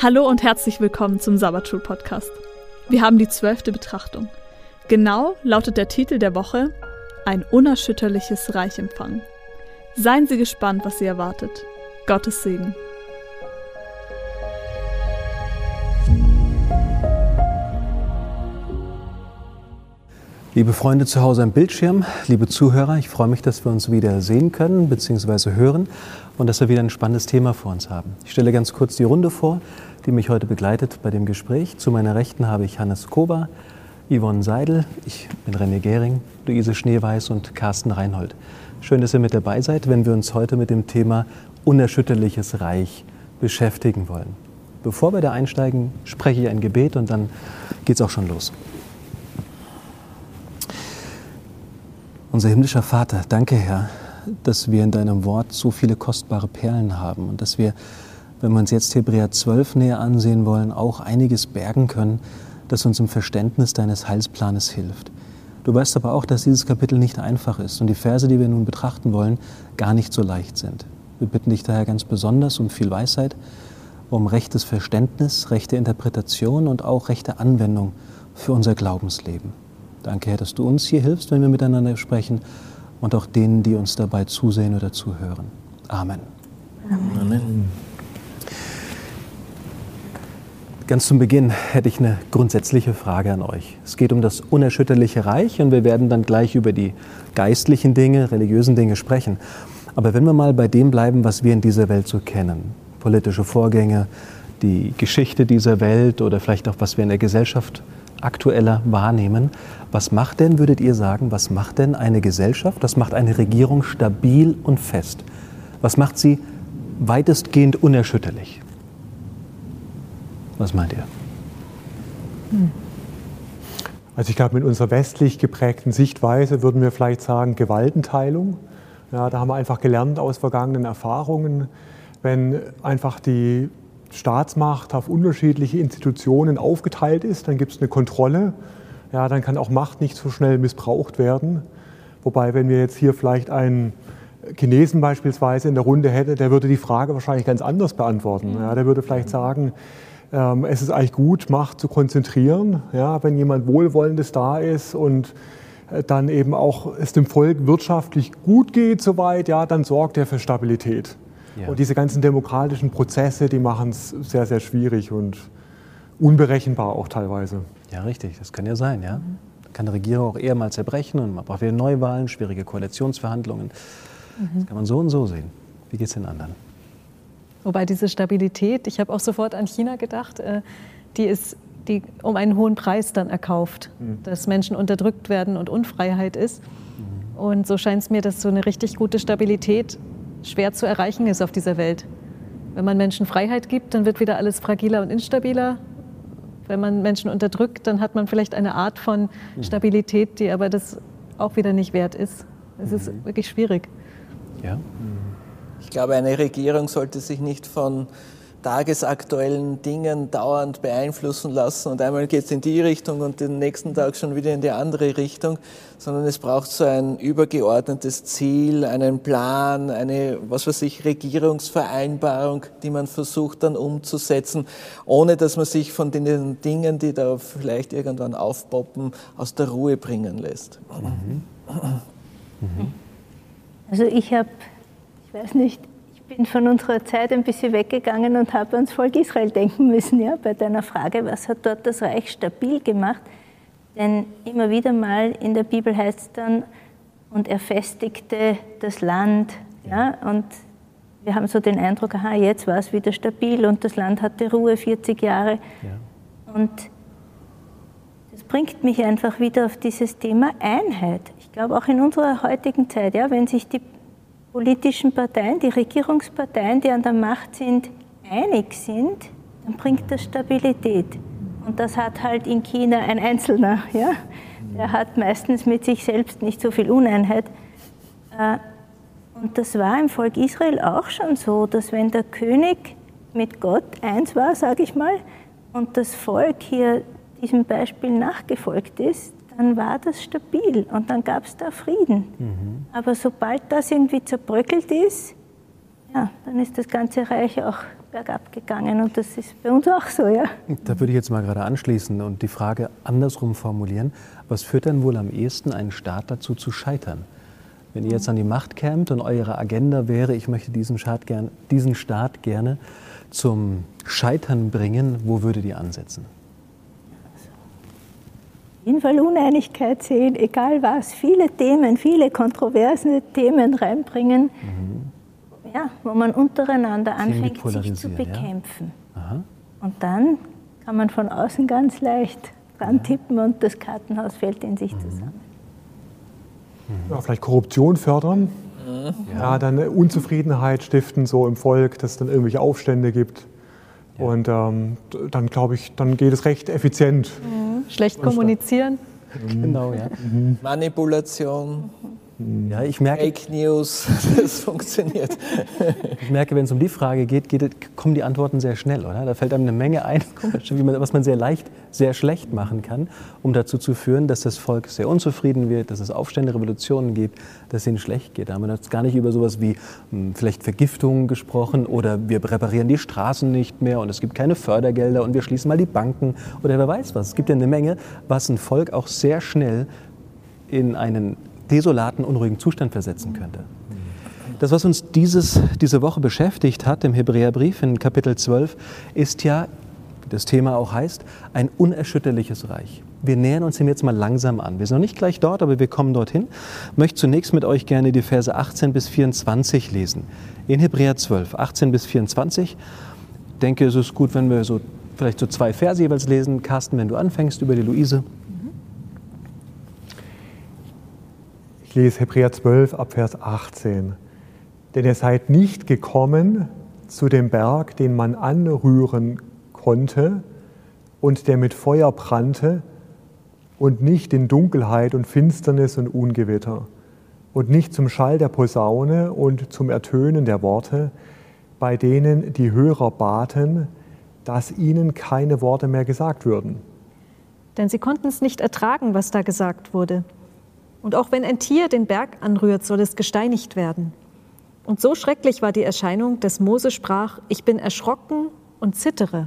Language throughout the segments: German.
Hallo und herzlich willkommen zum Sabbatschul-Podcast. Wir haben die 12. Betrachtung. Genau lautet der Titel der Woche: Ein unerschütterliches Reich empfangen. Seien Sie gespannt, was Sie erwartet. Gottes Segen. Liebe Freunde zu Hause am Bildschirm, liebe Zuhörer, ich freue mich, dass wir uns wieder sehen können bzw. hören und dass wir wieder ein spannendes Thema vor uns haben. Ich stelle ganz kurz die Runde vor, die mich heute begleitet bei dem Gespräch. Zu meiner Rechten habe ich Hannes Kober, Yvonne Seidel, ich bin René Gehring, Luise Schneeweiß und Carsten Reinhold. Schön, dass ihr mit dabei seid, wenn wir uns heute mit dem Thema Unerschütterliches Reich beschäftigen wollen. Bevor wir da einsteigen, spreche ich ein Gebet und dann geht es auch schon los. Unser himmlischer Vater, danke Herr, dass wir in deinem Wort so viele kostbare Perlen haben und dass wir, wenn wir uns jetzt Hebräer 12 näher ansehen wollen, auch einiges bergen können, das uns im Verständnis deines Heilsplanes hilft. Du weißt aber auch, dass dieses Kapitel nicht einfach ist und die Verse, die wir nun betrachten wollen, gar nicht so leicht sind. Wir bitten dich daher ganz besonders um viel Weisheit, um rechtes Verständnis, rechte Interpretation und auch rechte Anwendung für unser Glaubensleben. Danke, Herr, dass du uns hier hilfst, wenn wir miteinander sprechen und auch denen, die uns dabei zusehen oder zuhören. Amen. Amen. Ganz zum Beginn hätte ich eine grundsätzliche Frage an euch. Es geht um das unerschütterliche Reich und wir werden dann gleich über die geistlichen Dinge, religiösen Dinge sprechen. Aber wenn wir mal bei dem bleiben, was wir in dieser Welt so kennen, politische Vorgänge, die Geschichte dieser Welt oder vielleicht auch, was wir in der Gesellschaft aktueller wahrnehmen. Was macht denn, würdet ihr sagen, was macht denn eine Gesellschaft, was macht eine Regierung stabil und fest? Was macht sie weitestgehend unerschütterlich? Was meint ihr? Also ich glaube, mit unserer westlich geprägten Sichtweise würden wir vielleicht sagen Gewaltenteilung. Ja, da haben wir einfach gelernt aus vergangenen Erfahrungen, wenn einfach die Staatsmacht auf unterschiedliche Institutionen aufgeteilt ist, dann gibt es eine Kontrolle. Ja, dann kann auch Macht nicht so schnell missbraucht werden. Wobei, wenn wir jetzt hier vielleicht einen Chinesen beispielsweise in der Runde hätten, der würde die Frage wahrscheinlich ganz anders beantworten. Ja, der würde vielleicht sagen, es ist eigentlich gut, Macht zu konzentrieren. Ja, wenn jemand Wohlwollendes da ist und dann eben auch es dem Volk wirtschaftlich gut geht soweit, ja, dann sorgt er für Stabilität. Ja. Und diese ganzen demokratischen Prozesse, die machen es sehr, sehr schwierig und unberechenbar auch teilweise. Ja, richtig, das kann ja sein, ja. Da kann die Regierung auch eher mal zerbrechen und man braucht wieder Neuwahlen, schwierige Koalitionsverhandlungen. Das kann man so und so sehen. Wie geht es den anderen? Wobei diese Stabilität, ich habe auch sofort an China gedacht, die ist um einen hohen Preis dann erkauft, dass Menschen unterdrückt werden und Unfreiheit ist. Und so scheint es mir, dass so eine richtig gute Stabilität schwer zu erreichen ist auf dieser Welt. Wenn man Menschen Freiheit gibt, dann wird wieder alles fragiler und instabiler. Wenn man Menschen unterdrückt, dann hat man vielleicht eine Art von Stabilität, die aber das auch wieder nicht wert ist. Es ist wirklich schwierig. Ja. Ich glaube, eine Regierung sollte sich nicht von tagesaktuellen Dingen dauernd beeinflussen lassen und einmal geht es in die Richtung und den nächsten Tag schon wieder in die andere Richtung, sondern es braucht so ein übergeordnetes Ziel, einen Plan, eine, Regierungsvereinbarung, die man versucht dann umzusetzen, ohne dass man sich von den Dingen, die da vielleicht irgendwann aufpoppen, aus der Ruhe bringen lässt. Also ich weiß nicht, ich bin von unserer Zeit ein bisschen weggegangen und habe ans Volk Israel denken müssen, ja, bei deiner Frage, was hat dort das Reich stabil gemacht? Denn immer wieder mal in der Bibel heißt es dann, und er festigte das Land, ja, und wir haben so den Eindruck, aha, jetzt war es wieder stabil und das Land hatte Ruhe 40 Jahre. Ja. Und das bringt mich einfach wieder auf dieses Thema Einheit. Ich glaube auch in unserer heutigen Zeit, ja, wenn sich die politischen Parteien, die Regierungsparteien, die an der Macht sind, einig sind, dann bringt das Stabilität. Und das hat halt in China ein Einzelner. Ja? Der hat meistens mit sich selbst nicht so viel Uneinheit. Und das war im Volk Israel auch schon so, dass wenn der König mit Gott eins war, sage ich mal, und das Volk hier diesem Beispiel nachgefolgt ist, dann war das stabil und dann gab es da Frieden. Aber sobald das irgendwie zerbröckelt ist, ja, dann ist das ganze Reich auch bergab gegangen und das ist bei uns auch so, ja. Da würde ich jetzt mal gerade anschließen und die Frage andersrum formulieren. Was führt denn wohl am ehesten einen Staat dazu zu scheitern? Wenn ihr jetzt an die Macht kämt und eure Agenda wäre, ich möchte diesen Staat gerne zum Scheitern bringen, wo würdet ihr ansetzen? Auf jeden Fall Uneinigkeit sehen, egal was, viele Themen, viele kontroverse Themen reinbringen, ja, wo man untereinander anfängt, sich zu bekämpfen. Ja? Und dann kann man von außen ganz leicht dran tippen und das Kartenhaus fällt in sich zusammen. Ja, vielleicht Korruption fördern, ja, dann Unzufriedenheit stiften so im Volk, dass es dann irgendwelche Aufstände gibt. Ja. Und dann glaube ich, dann geht es recht effizient. Schlecht kommunizieren. Genau, ja. Manipulation. Ja, ich merke, Fake News, das funktioniert. Ich merke, wenn es um die Frage geht, kommen die Antworten sehr schnell, oder? Da fällt einem eine Menge ein, was man sehr leicht, sehr schlecht machen kann, um dazu zu führen, dass das Volk sehr unzufrieden wird, dass es Aufstände, Revolutionen gibt, dass es ihnen schlecht geht. Da haben wir jetzt gar nicht über sowas wie vielleicht Vergiftungen gesprochen oder wir reparieren die Straßen nicht mehr und es gibt keine Fördergelder und wir schließen mal die Banken oder wer weiß was. Es gibt ja eine Menge, was ein Volk auch sehr schnell in einen desolaten, unruhigen Zustand versetzen könnte. Das, was uns diese Woche beschäftigt hat im Hebräerbrief in Kapitel 12, ist ja, wie das Thema auch heißt, ein unerschütterliches Reich. Wir nähern uns dem jetzt mal langsam an. Wir sind noch nicht gleich dort, aber wir kommen dorthin. Ich möchte zunächst mit euch gerne die Verse 18 bis 24 lesen. In Hebräer 12, 18 bis 24. Ich denke, es ist gut, wenn wir vielleicht so 2 Verse jeweils lesen. Carsten, wenn du anfängst, über die Luise. Ich lese Hebräer 12 ab Vers 18. Denn ihr seid nicht gekommen zu dem Berg, den man anrühren konnte und der mit Feuer brannte und nicht in Dunkelheit und Finsternis und Ungewitter und nicht zum Schall der Posaune und zum Ertönen der Worte, bei denen die Hörer baten, dass ihnen keine Worte mehr gesagt würden. Denn sie konnten es nicht ertragen, was da gesagt wurde. Und auch wenn ein Tier den Berg anrührt, soll es gesteinigt werden. Und so schrecklich war die Erscheinung, dass Mose sprach, ich bin erschrocken und zittere.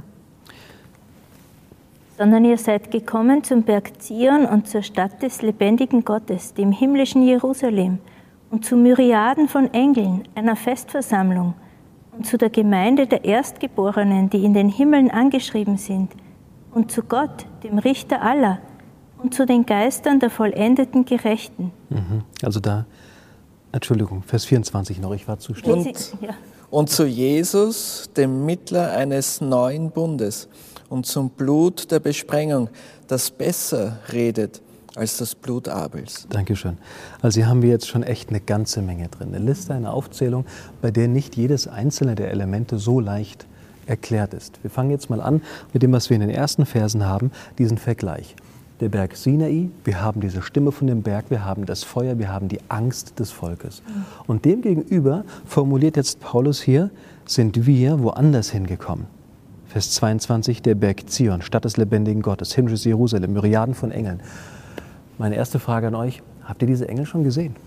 Sondern ihr seid gekommen zum Berg Zion und zur Stadt des lebendigen Gottes, dem himmlischen Jerusalem, und zu Myriaden von Engeln, einer Festversammlung, und zu der Gemeinde der Erstgeborenen, die in den Himmeln angeschrieben sind, und zu Gott, dem Richter aller, und zu den Geistern der vollendeten Gerechten. Also Entschuldigung, Vers 24 noch, ich war zu schnell. Und zu Jesus, dem Mittler eines neuen Bundes, und zum Blut der Besprengung, das besser redet als das Blut Abels. Dankeschön. Also hier haben wir jetzt schon echt eine ganze Menge drin. Eine Liste, eine Aufzählung, bei der nicht jedes einzelne der Elemente so leicht erklärt ist. Wir fangen jetzt mal an mit dem, was wir in den ersten Versen haben, diesen Vergleich. Der Berg Sinai, wir haben diese Stimme von dem Berg, wir haben das Feuer, wir haben die Angst des Volkes. Und dem gegenüber formuliert jetzt Paulus hier, sind wir woanders hingekommen. Vers 22, der Berg Zion, Stadt des lebendigen Gottes, himmlisches Jerusalem, Myriaden von Engeln. Meine erste Frage an euch, habt ihr diese Engel schon gesehen?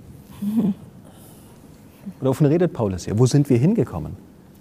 Und wovon redet Paulus hier? Wo sind wir hingekommen?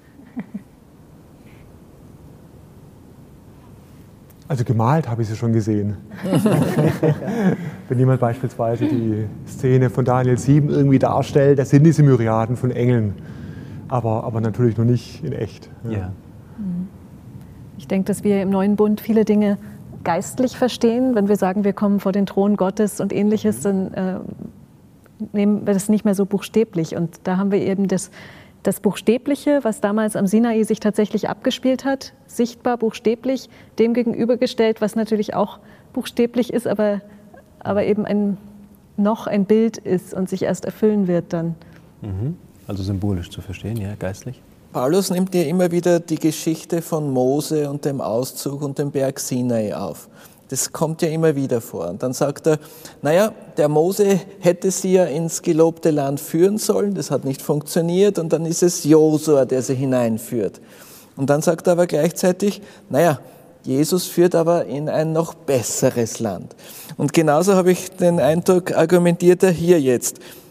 Also gemalt habe ich sie schon gesehen. Wenn jemand beispielsweise die Szene von Daniel 7 irgendwie darstellt, das sind diese Myriaden von Engeln, aber natürlich noch nicht in echt. Ja. Ich denke, dass wir im Neuen Bund viele Dinge geistlich verstehen. Wenn wir sagen, wir kommen vor den Thron Gottes und Ähnliches, dann nehmen wir das nicht mehr so buchstäblich. Und da haben wir eben das Buchstäbliche, was damals am Sinai sich tatsächlich abgespielt hat, sichtbar buchstäblich, dem gegenübergestellt, was natürlich auch buchstäblich ist, aber eben noch ein Bild ist und sich erst erfüllen wird dann. Also symbolisch zu verstehen, ja, geistlich. Paulus nimmt ja immer wieder die Geschichte von Mose und dem Auszug und dem Berg Sinai auf. Das kommt ja immer wieder vor. Und dann sagt er, der Mose hätte sie ja ins gelobte Land führen sollen, das hat nicht funktioniert und dann ist es Josua, der sie hineinführt. Und dann sagt er aber gleichzeitig, Jesus führt aber in ein noch besseres Land. Und genauso habe ich den Eindruck, argumentiert er hier jetzt.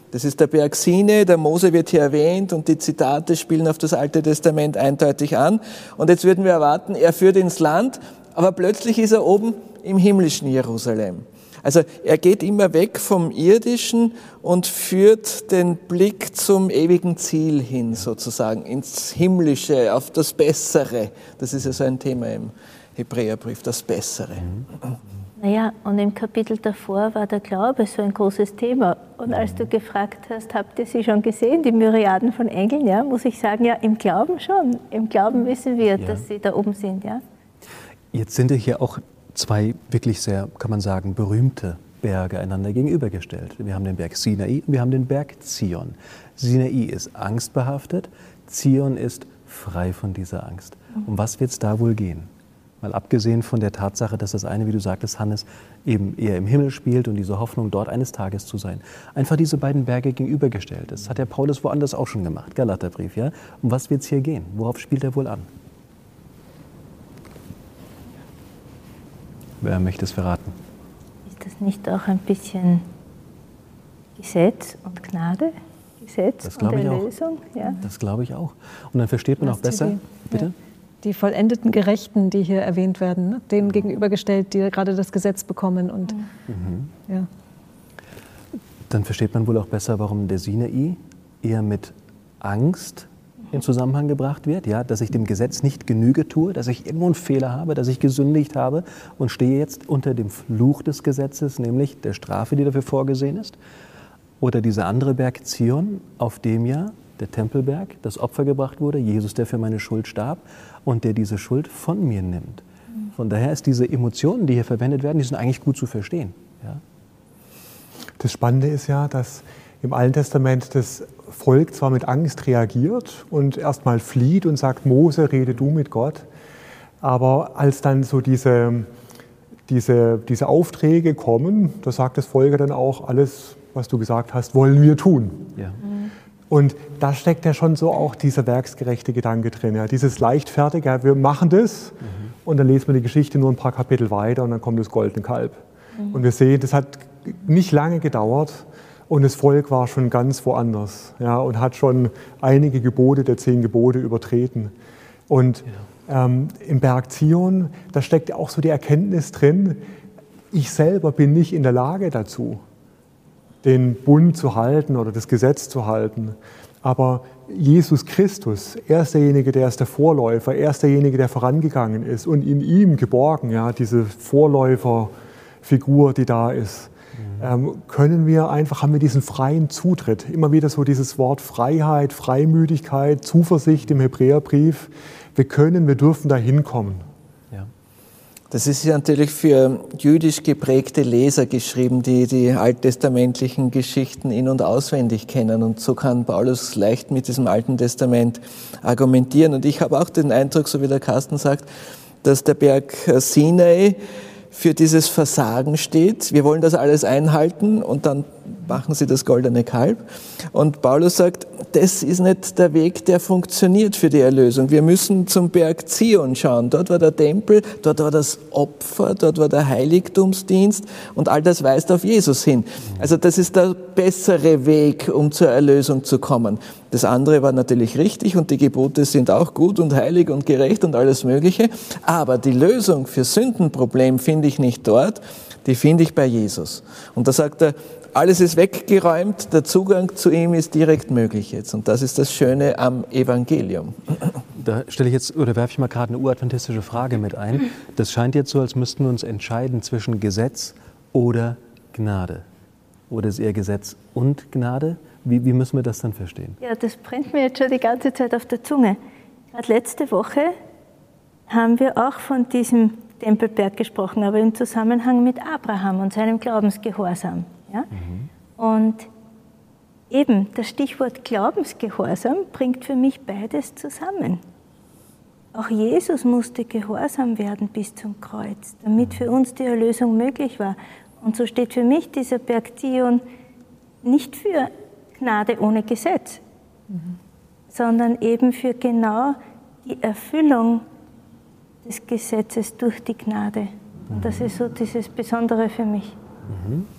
Das ist der Berg Sinai, der Mose wird hier erwähnt und die Zitate spielen auf das Alte Testament eindeutig an. Und jetzt würden wir erwarten, er führt ins Land, aber plötzlich ist er oben im himmlischen Jerusalem. Also er geht immer weg vom Irdischen und führt den Blick zum ewigen Ziel hin, sozusagen, ins Himmlische, auf das Bessere. Das ist ja so ein Thema im Hebräerbrief, das Bessere. Naja, und im Kapitel davor war der Glaube so ein großes Thema. Und als du gefragt hast, habt ihr sie schon gesehen, die Myriaden von Engeln, ja, muss ich sagen, ja, im Glauben schon. Im Glauben wissen wir, dass sie da oben sind, ja. Jetzt sind ja hier auch zwei wirklich sehr, kann man sagen, berühmte Berge einander gegenübergestellt. Wir haben den Berg Sinai und wir haben den Berg Zion. Sinai ist angstbehaftet, Zion ist frei von dieser Angst. Um was wird es da wohl gehen? Mal abgesehen von der Tatsache, dass das eine, wie du sagtest, Hannes, eben eher im Himmel spielt und diese Hoffnung, dort eines Tages zu sein. Einfach diese beiden Berge gegenübergestellt. Das hat der Paulus woanders auch schon gemacht, Galaterbrief. Ja? Um was wird es hier gehen? Worauf spielt er wohl an? Wer möchte es verraten? Ist das nicht auch ein bisschen Gesetz und Gnade? Gesetz und Erlösung? Ja. Das glaube ich auch. Und dann versteht man auch besser, bitte? Ja. Die vollendeten Gerechten, die hier erwähnt werden, ne? Denen gegenübergestellt, die gerade das Gesetz bekommen. Und, ja. Dann versteht man wohl auch besser, warum der Sinai eher mit Angst in Zusammenhang gebracht wird, ja, dass ich dem Gesetz nicht Genüge tue, dass ich irgendwo einen Fehler habe, dass ich gesündigt habe und stehe jetzt unter dem Fluch des Gesetzes, nämlich der Strafe, die dafür vorgesehen ist. Oder dieser andere Berg Zion, auf dem ja der Tempelberg, das Opfer gebracht wurde, Jesus, der für meine Schuld starb und der diese Schuld von mir nimmt. Von daher ist diese Emotionen, die hier verwendet werden, die sind eigentlich gut zu verstehen. Ja? Das Spannende ist ja, dass im Alten Testament das Volk zwar mit Angst reagiert und erstmal flieht und sagt, Mose, rede du mit Gott, aber als dann so diese Aufträge kommen, da sagt das Volk dann auch, alles, was du gesagt hast, wollen wir tun. Ja. Und da steckt ja schon so auch dieser werksgerechte Gedanke drin. Ja. Dieses leichtfertige, ja, wir machen das und dann lesen wir die Geschichte nur ein paar Kapitel weiter und dann kommt das goldene Kalb. Und wir sehen, das hat nicht lange gedauert und das Volk war schon ganz woanders, ja, und hat schon einige Gebote der 10 Gebote übertreten. Und im Berg Zion, da steckt auch so die Erkenntnis drin, ich selber bin nicht in der Lage dazu, den Bund zu halten oder das Gesetz zu halten. Aber Jesus Christus, er ist derjenige, der ist der Vorläufer, er ist derjenige, der vorangegangen ist und in ihm geborgen, ja, diese Vorläuferfigur, die da ist, können wir einfach, haben wir diesen freien Zutritt. Immer wieder so dieses Wort Freiheit, Freimütigkeit, Zuversicht im Hebräerbrief. Wir dürfen da hinkommen. Das ist ja natürlich für jüdisch geprägte Leser geschrieben, die die alttestamentlichen Geschichten in- und auswendig kennen. Und so kann Paulus leicht mit diesem Alten Testament argumentieren. Und ich habe auch den Eindruck, so wie der Carsten sagt, dass der Berg Sinai für dieses Versagen steht. Wir wollen das alles einhalten und dann machen sie das goldene Kalb. Und Paulus sagt, das ist nicht der Weg, der funktioniert für die Erlösung. Wir müssen zum Berg Zion schauen. Dort war der Tempel, dort war das Opfer, dort war der Heiligtumsdienst und all das weist auf Jesus hin. Also das ist der bessere Weg, um zur Erlösung zu kommen. Das andere war natürlich richtig und die Gebote sind auch gut und heilig und gerecht und alles Mögliche. Aber die Lösung für Sündenproblem finde ich nicht dort, die finde ich bei Jesus. Und da sagt er, alles ist weggeräumt, der Zugang zu ihm ist direkt möglich jetzt. Und das ist das Schöne am Evangelium. Da stelle ich jetzt, oder werfe ich mal gerade eine uradventistische Frage mit ein. Das scheint jetzt so, als müssten wir uns entscheiden zwischen Gesetz oder Gnade. Oder ist eher Gesetz und Gnade? Wie müssen wir das dann verstehen? Ja, das brennt mir jetzt schon die ganze Zeit auf der Zunge. Gerade letzte Woche haben wir auch von diesem Tempelberg gesprochen, aber im Zusammenhang mit Abraham und seinem Glaubensgehorsam. Ja? Und eben das Stichwort Glaubensgehorsam bringt für mich beides zusammen. Auch Jesus musste gehorsam werden bis zum Kreuz, damit für uns die Erlösung möglich war. Und so steht für mich dieser Berg Zion nicht für Gnade ohne Gesetz, sondern eben für genau die Erfüllung des Gesetzes durch die Gnade. Und das ist so dieses Besondere für mich.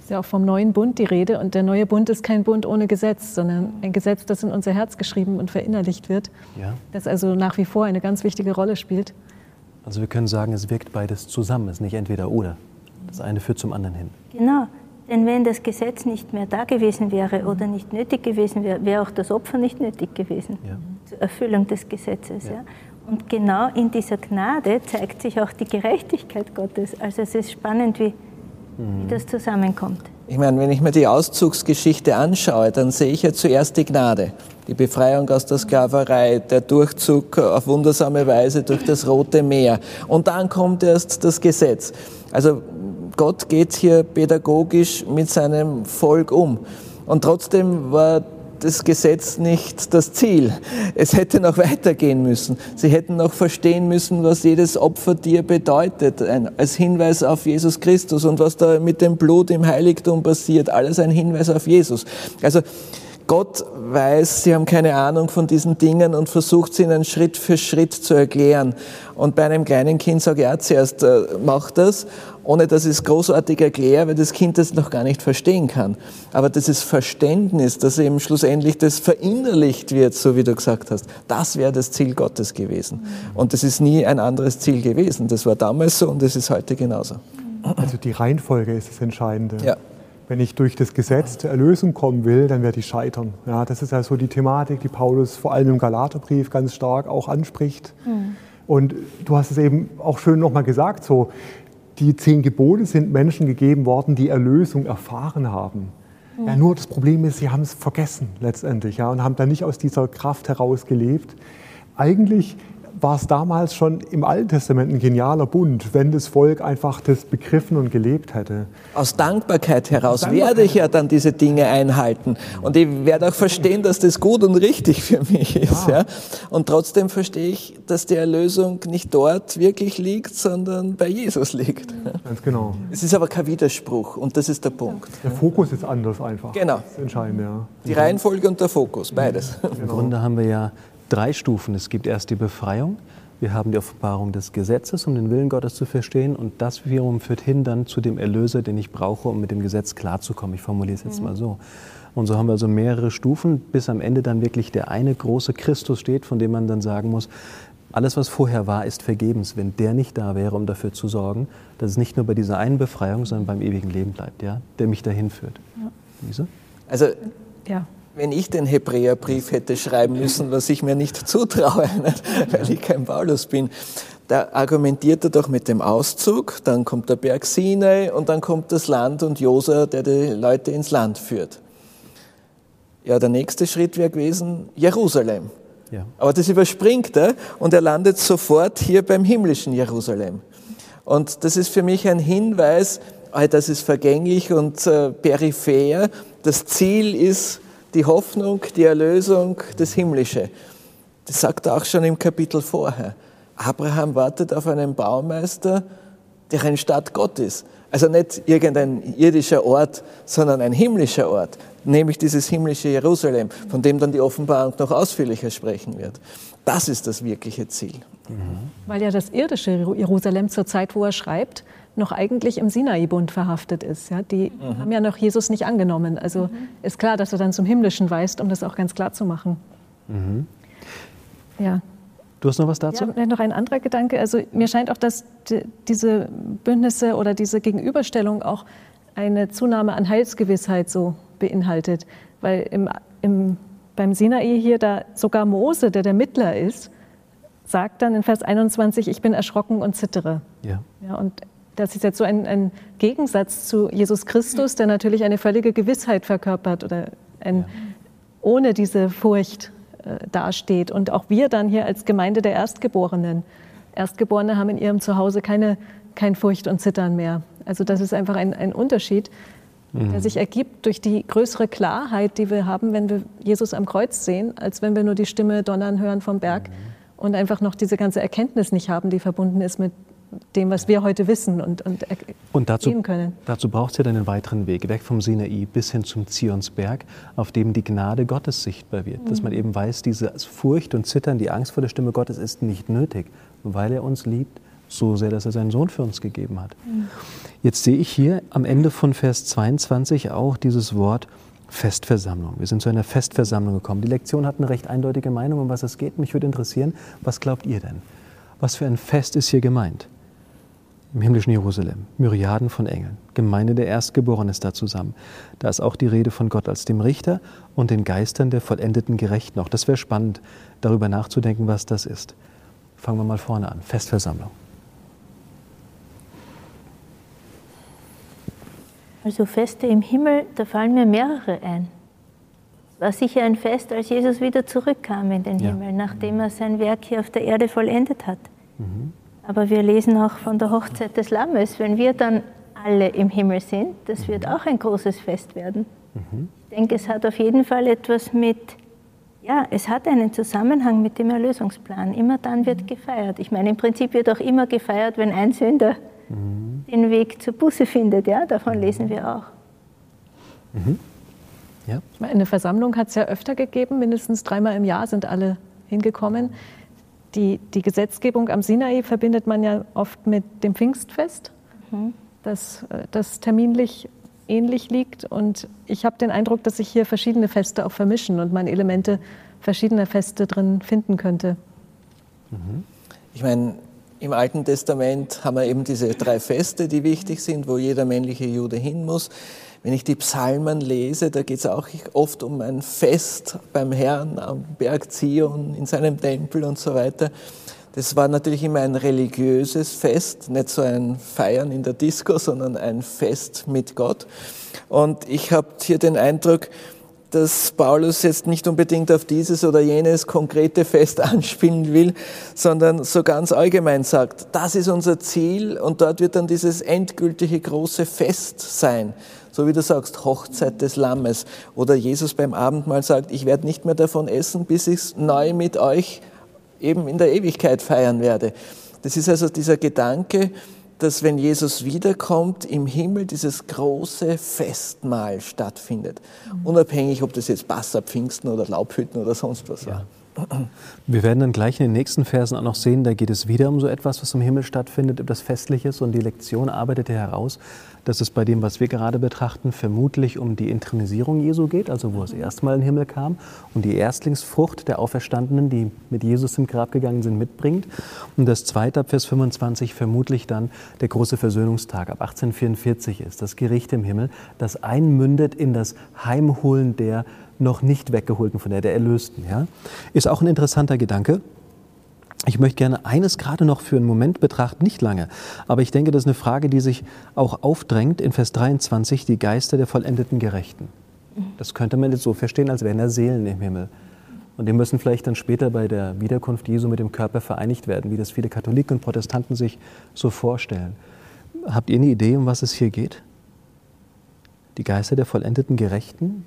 Ist ja auch vom neuen Bund die Rede. Und der neue Bund ist kein Bund ohne Gesetz, sondern ein Gesetz, das in unser Herz geschrieben und verinnerlicht wird. Ja. Das also nach wie vor eine ganz wichtige Rolle spielt. Also wir können sagen, es wirkt beides zusammen. Es ist nicht entweder oder. Das eine führt zum anderen hin. Genau. Denn wenn das Gesetz nicht mehr da gewesen wäre oder nicht nötig gewesen wäre, wäre auch das Opfer nicht nötig gewesen. Ja. Zur Erfüllung des Gesetzes. Ja. Ja. Und genau in dieser Gnade zeigt sich auch die Gerechtigkeit Gottes. Also es ist spannend, wie das zusammenkommt. Ich meine, wenn ich mir die Auszugsgeschichte anschaue, dann sehe ich ja zuerst die Gnade, die Befreiung aus der Sklaverei, der Durchzug auf wundersame Weise durch das Rote Meer. Und dann kommt erst das Gesetz. Also Gott geht hier pädagogisch mit seinem Volk um. Und trotzdem war das Gesetz nicht das Ziel. Es hätte noch weitergehen müssen. Sie hätten noch verstehen müssen, was jedes Opfertier bedeutet, als Hinweis auf Jesus Christus und was da mit dem Blut im Heiligtum passiert. Alles ein Hinweis auf Jesus. Also Gott weiß, sie haben keine Ahnung von diesen Dingen und versucht sie ihnen Schritt für Schritt zu erklären. Und bei einem kleinen Kind sage ich auch zuerst, mach das, ohne dass ich es großartig erkläre, weil das Kind das noch gar nicht verstehen kann. Aber dieses Verständnis, dass eben schlussendlich das verinnerlicht wird, so wie du gesagt hast, das wäre das Ziel Gottes gewesen. Und das ist nie ein anderes Ziel gewesen. Das war damals so und das ist heute genauso. Also die Reihenfolge ist das Entscheidende. Ja. Wenn ich durch das Gesetz zur Erlösung kommen will, dann werde ich scheitern. Ja, das ist also die Thematik, die Paulus vor allem im Galaterbrief ganz stark auch anspricht. Und du hast es eben auch schön nochmal gesagt, so, die 10 Gebote sind Menschen gegeben worden, die Erlösung erfahren haben. Ja, nur das Problem ist, sie haben es vergessen letztendlich, ja, und haben dann nicht aus dieser Kraft heraus gelebt. Eigentlich war es damals schon im Alten Testament ein genialer Bund, wenn das Volk einfach das begriffen und gelebt hätte. Aus Dankbarkeit heraus werde ich ja dann diese Dinge einhalten. Und ich werde auch verstehen, dass das gut und richtig für mich ist. Ja. Und trotzdem verstehe ich, dass die Erlösung nicht dort wirklich liegt, sondern bei Jesus liegt. Ganz genau. Es ist aber kein Widerspruch und das ist der Punkt. Der Fokus ist anders einfach. Genau. Das ist entscheidend, ja. Die Reihenfolge und der Fokus, beides. Im Grunde haben wir ja 3 Stufen. Es gibt erst die Befreiung, wir haben die Offenbarung des Gesetzes, um den Willen Gottes zu verstehen, und das wiederum führt hin dann zu dem Erlöser, den ich brauche, um mit dem Gesetz klarzukommen. Ich formuliere es jetzt mal so. Und so haben wir also mehrere Stufen, bis am Ende dann wirklich der eine große Christus steht, von dem man dann sagen muss, alles, was vorher war, ist vergebens, wenn der nicht da wäre, um dafür zu sorgen, dass es nicht nur bei dieser einen Befreiung, sondern beim ewigen Leben bleibt, ja, der mich dahin führt. Ja. Lisa? Also, wenn ich den Hebräerbrief hätte schreiben müssen, was ich mir nicht zutraue, weil ich kein Paulus bin, da argumentiert er doch mit dem Auszug, dann kommt der Berg Sinai und dann kommt das Land und Josua, der die Leute ins Land führt. Ja, der nächste Schritt wäre gewesen, Jerusalem. Ja. Aber das überspringt er und er landet sofort hier beim himmlischen Jerusalem. Und das ist für mich ein Hinweis, das ist vergänglich und peripher. Das Ziel ist die Hoffnung, die Erlösung, das Himmlische. Das sagt er auch schon im Kapitel vorher. Abraham wartet auf einen Baumeister, der ein Stadt Gott ist. Also nicht irgendein irdischer Ort, sondern ein himmlischer Ort, nämlich dieses himmlische Jerusalem, von dem dann die Offenbarung noch ausführlicher sprechen wird. Das ist das wirkliche Ziel. Weil ja das irdische Jerusalem zur Zeit, wo er schreibt, noch eigentlich im Sinai-Bund verhaftet ist. Ja, die haben ja noch Jesus nicht angenommen. Also ist klar, dass er dann zum Himmlischen weist, um das auch ganz klar zu machen. Ja. Du hast noch was dazu? Ja, noch ein anderer Gedanke. Also mir scheint auch, dass diese Bündnisse oder diese Gegenüberstellung auch eine Zunahme an Heilsgewissheit so beinhaltet. Weil beim Sinai hier da sogar Mose, der Mittler ist, sagt dann in Vers 21, ich bin erschrocken und zittere. Ja. Ja, und das ist jetzt so ein Gegensatz zu Jesus Christus, der natürlich eine völlige Gewissheit verkörpert oder ohne diese Furcht dasteht. Und auch wir dann hier als Gemeinde der Erstgeborenen. Erstgeborene haben in ihrem Zuhause kein Furcht und Zittern mehr. Also das ist einfach ein Unterschied, der sich ergibt durch die größere Klarheit, die wir haben, wenn wir Jesus am Kreuz sehen, als wenn wir nur die Stimme donnern hören vom Berg und einfach noch diese ganze Erkenntnis nicht haben, die verbunden ist mit dem, was wir heute wissen und sehen können. Dazu braucht es ja dann einen weiteren Weg, weg vom Sinai bis hin zum Zionsberg, auf dem die Gnade Gottes sichtbar wird. Dass man eben weiß, diese Furcht und Zittern, die Angst vor der Stimme Gottes ist nicht nötig, weil er uns liebt, so sehr, dass er seinen Sohn für uns gegeben hat. Jetzt sehe ich hier am Ende von Vers 22 auch dieses Wort Festversammlung. Wir sind zu einer Festversammlung gekommen. Die Lektion hat eine recht eindeutige Meinung, um was es geht. Mich würde interessieren, was glaubt ihr denn? Was für ein Fest ist hier gemeint? Im himmlischen Jerusalem, Myriaden von Engeln, Gemeinde der Erstgeborenen ist da zusammen. Da ist auch die Rede von Gott als dem Richter und den Geistern der vollendeten Gerechten. Auch das wäre spannend, darüber nachzudenken, was das ist. Fangen wir mal vorne an. Festversammlung. Also Feste im Himmel, da fallen mir mehrere ein. Es war sicher ein Fest, als Jesus wieder zurückkam in den Himmel, nachdem er sein Werk hier auf der Erde vollendet hat. Aber wir lesen auch von der Hochzeit des Lammes, wenn wir dann alle im Himmel sind, das wird auch ein großes Fest werden. Ich denke, es hat auf jeden Fall etwas mit, es hat einen Zusammenhang mit dem Erlösungsplan. Immer dann wird gefeiert. Ich meine, im Prinzip wird auch immer gefeiert, wenn ein Sünder den Weg zur Buße findet. Ja, davon lesen wir auch. Ja. Ich meine, eine Versammlung hat es ja öfter gegeben, mindestens 3-mal im Jahr sind alle hingekommen. Die Gesetzgebung am Sinai verbindet man ja oft mit dem Pfingstfest, das terminlich ähnlich liegt. Und ich habe den Eindruck, dass sich hier verschiedene Feste auch vermischen und man Elemente verschiedener Feste drin finden könnte. Ich meine, im Alten Testament haben wir eben diese 3 Feste, die wichtig sind, wo jeder männliche Jude hin muss. Wenn ich die Psalmen lese, da geht es auch oft um ein Fest beim Herrn am Berg Zion, in seinem Tempel und so weiter. Das war natürlich immer ein religiöses Fest, nicht so ein Feiern in der Disco, sondern ein Fest mit Gott. Und ich habe hier den Eindruck, dass Paulus jetzt nicht unbedingt auf dieses oder jenes konkrete Fest anspielen will, sondern so ganz allgemein sagt, das ist unser Ziel und dort wird dann dieses endgültige große Fest sein. So wie du sagst, Hochzeit des Lammes. Oder Jesus beim Abendmahl sagt, ich werde nicht mehr davon essen, bis ich es neu mit euch eben in der Ewigkeit feiern werde. Das ist also dieser Gedanke, dass wenn Jesus wiederkommt, im Himmel dieses große Festmahl stattfindet. Unabhängig, ob das jetzt Passa, Pfingsten oder Laubhütten oder sonst was war. Wir werden dann gleich in den nächsten Versen auch noch sehen, da geht es wieder um so etwas, was im Himmel stattfindet, etwas Festliches. Und die Lektion arbeitet heraus, dass es bei dem, was wir gerade betrachten, vermutlich um die Intronisierung Jesu geht, also wo es erstmal in den Himmel kam und die Erstlingsfrucht der Auferstandenen, die mit Jesus im Grab gegangen sind, mitbringt. Und das zweite, ab Vers 25, vermutlich dann der große Versöhnungstag ab 1844 ist, das Gericht im Himmel, das einmündet in das Heimholen der noch nicht weggeholten, von der Erlösten. Ja? Ist auch ein interessanter Gedanke. Ich möchte gerne eines gerade noch für einen Moment betrachten, nicht lange, aber ich denke, das ist eine Frage, die sich auch aufdrängt in Vers 23, die Geister der vollendeten Gerechten. Das könnte man jetzt so verstehen, als wären da Seelen im Himmel. Und die müssen vielleicht dann später bei der Wiederkunft Jesu mit dem Körper vereinigt werden, wie das viele Katholiken und Protestanten sich so vorstellen. Habt ihr eine Idee, um was es hier geht? Die Geister der vollendeten Gerechten?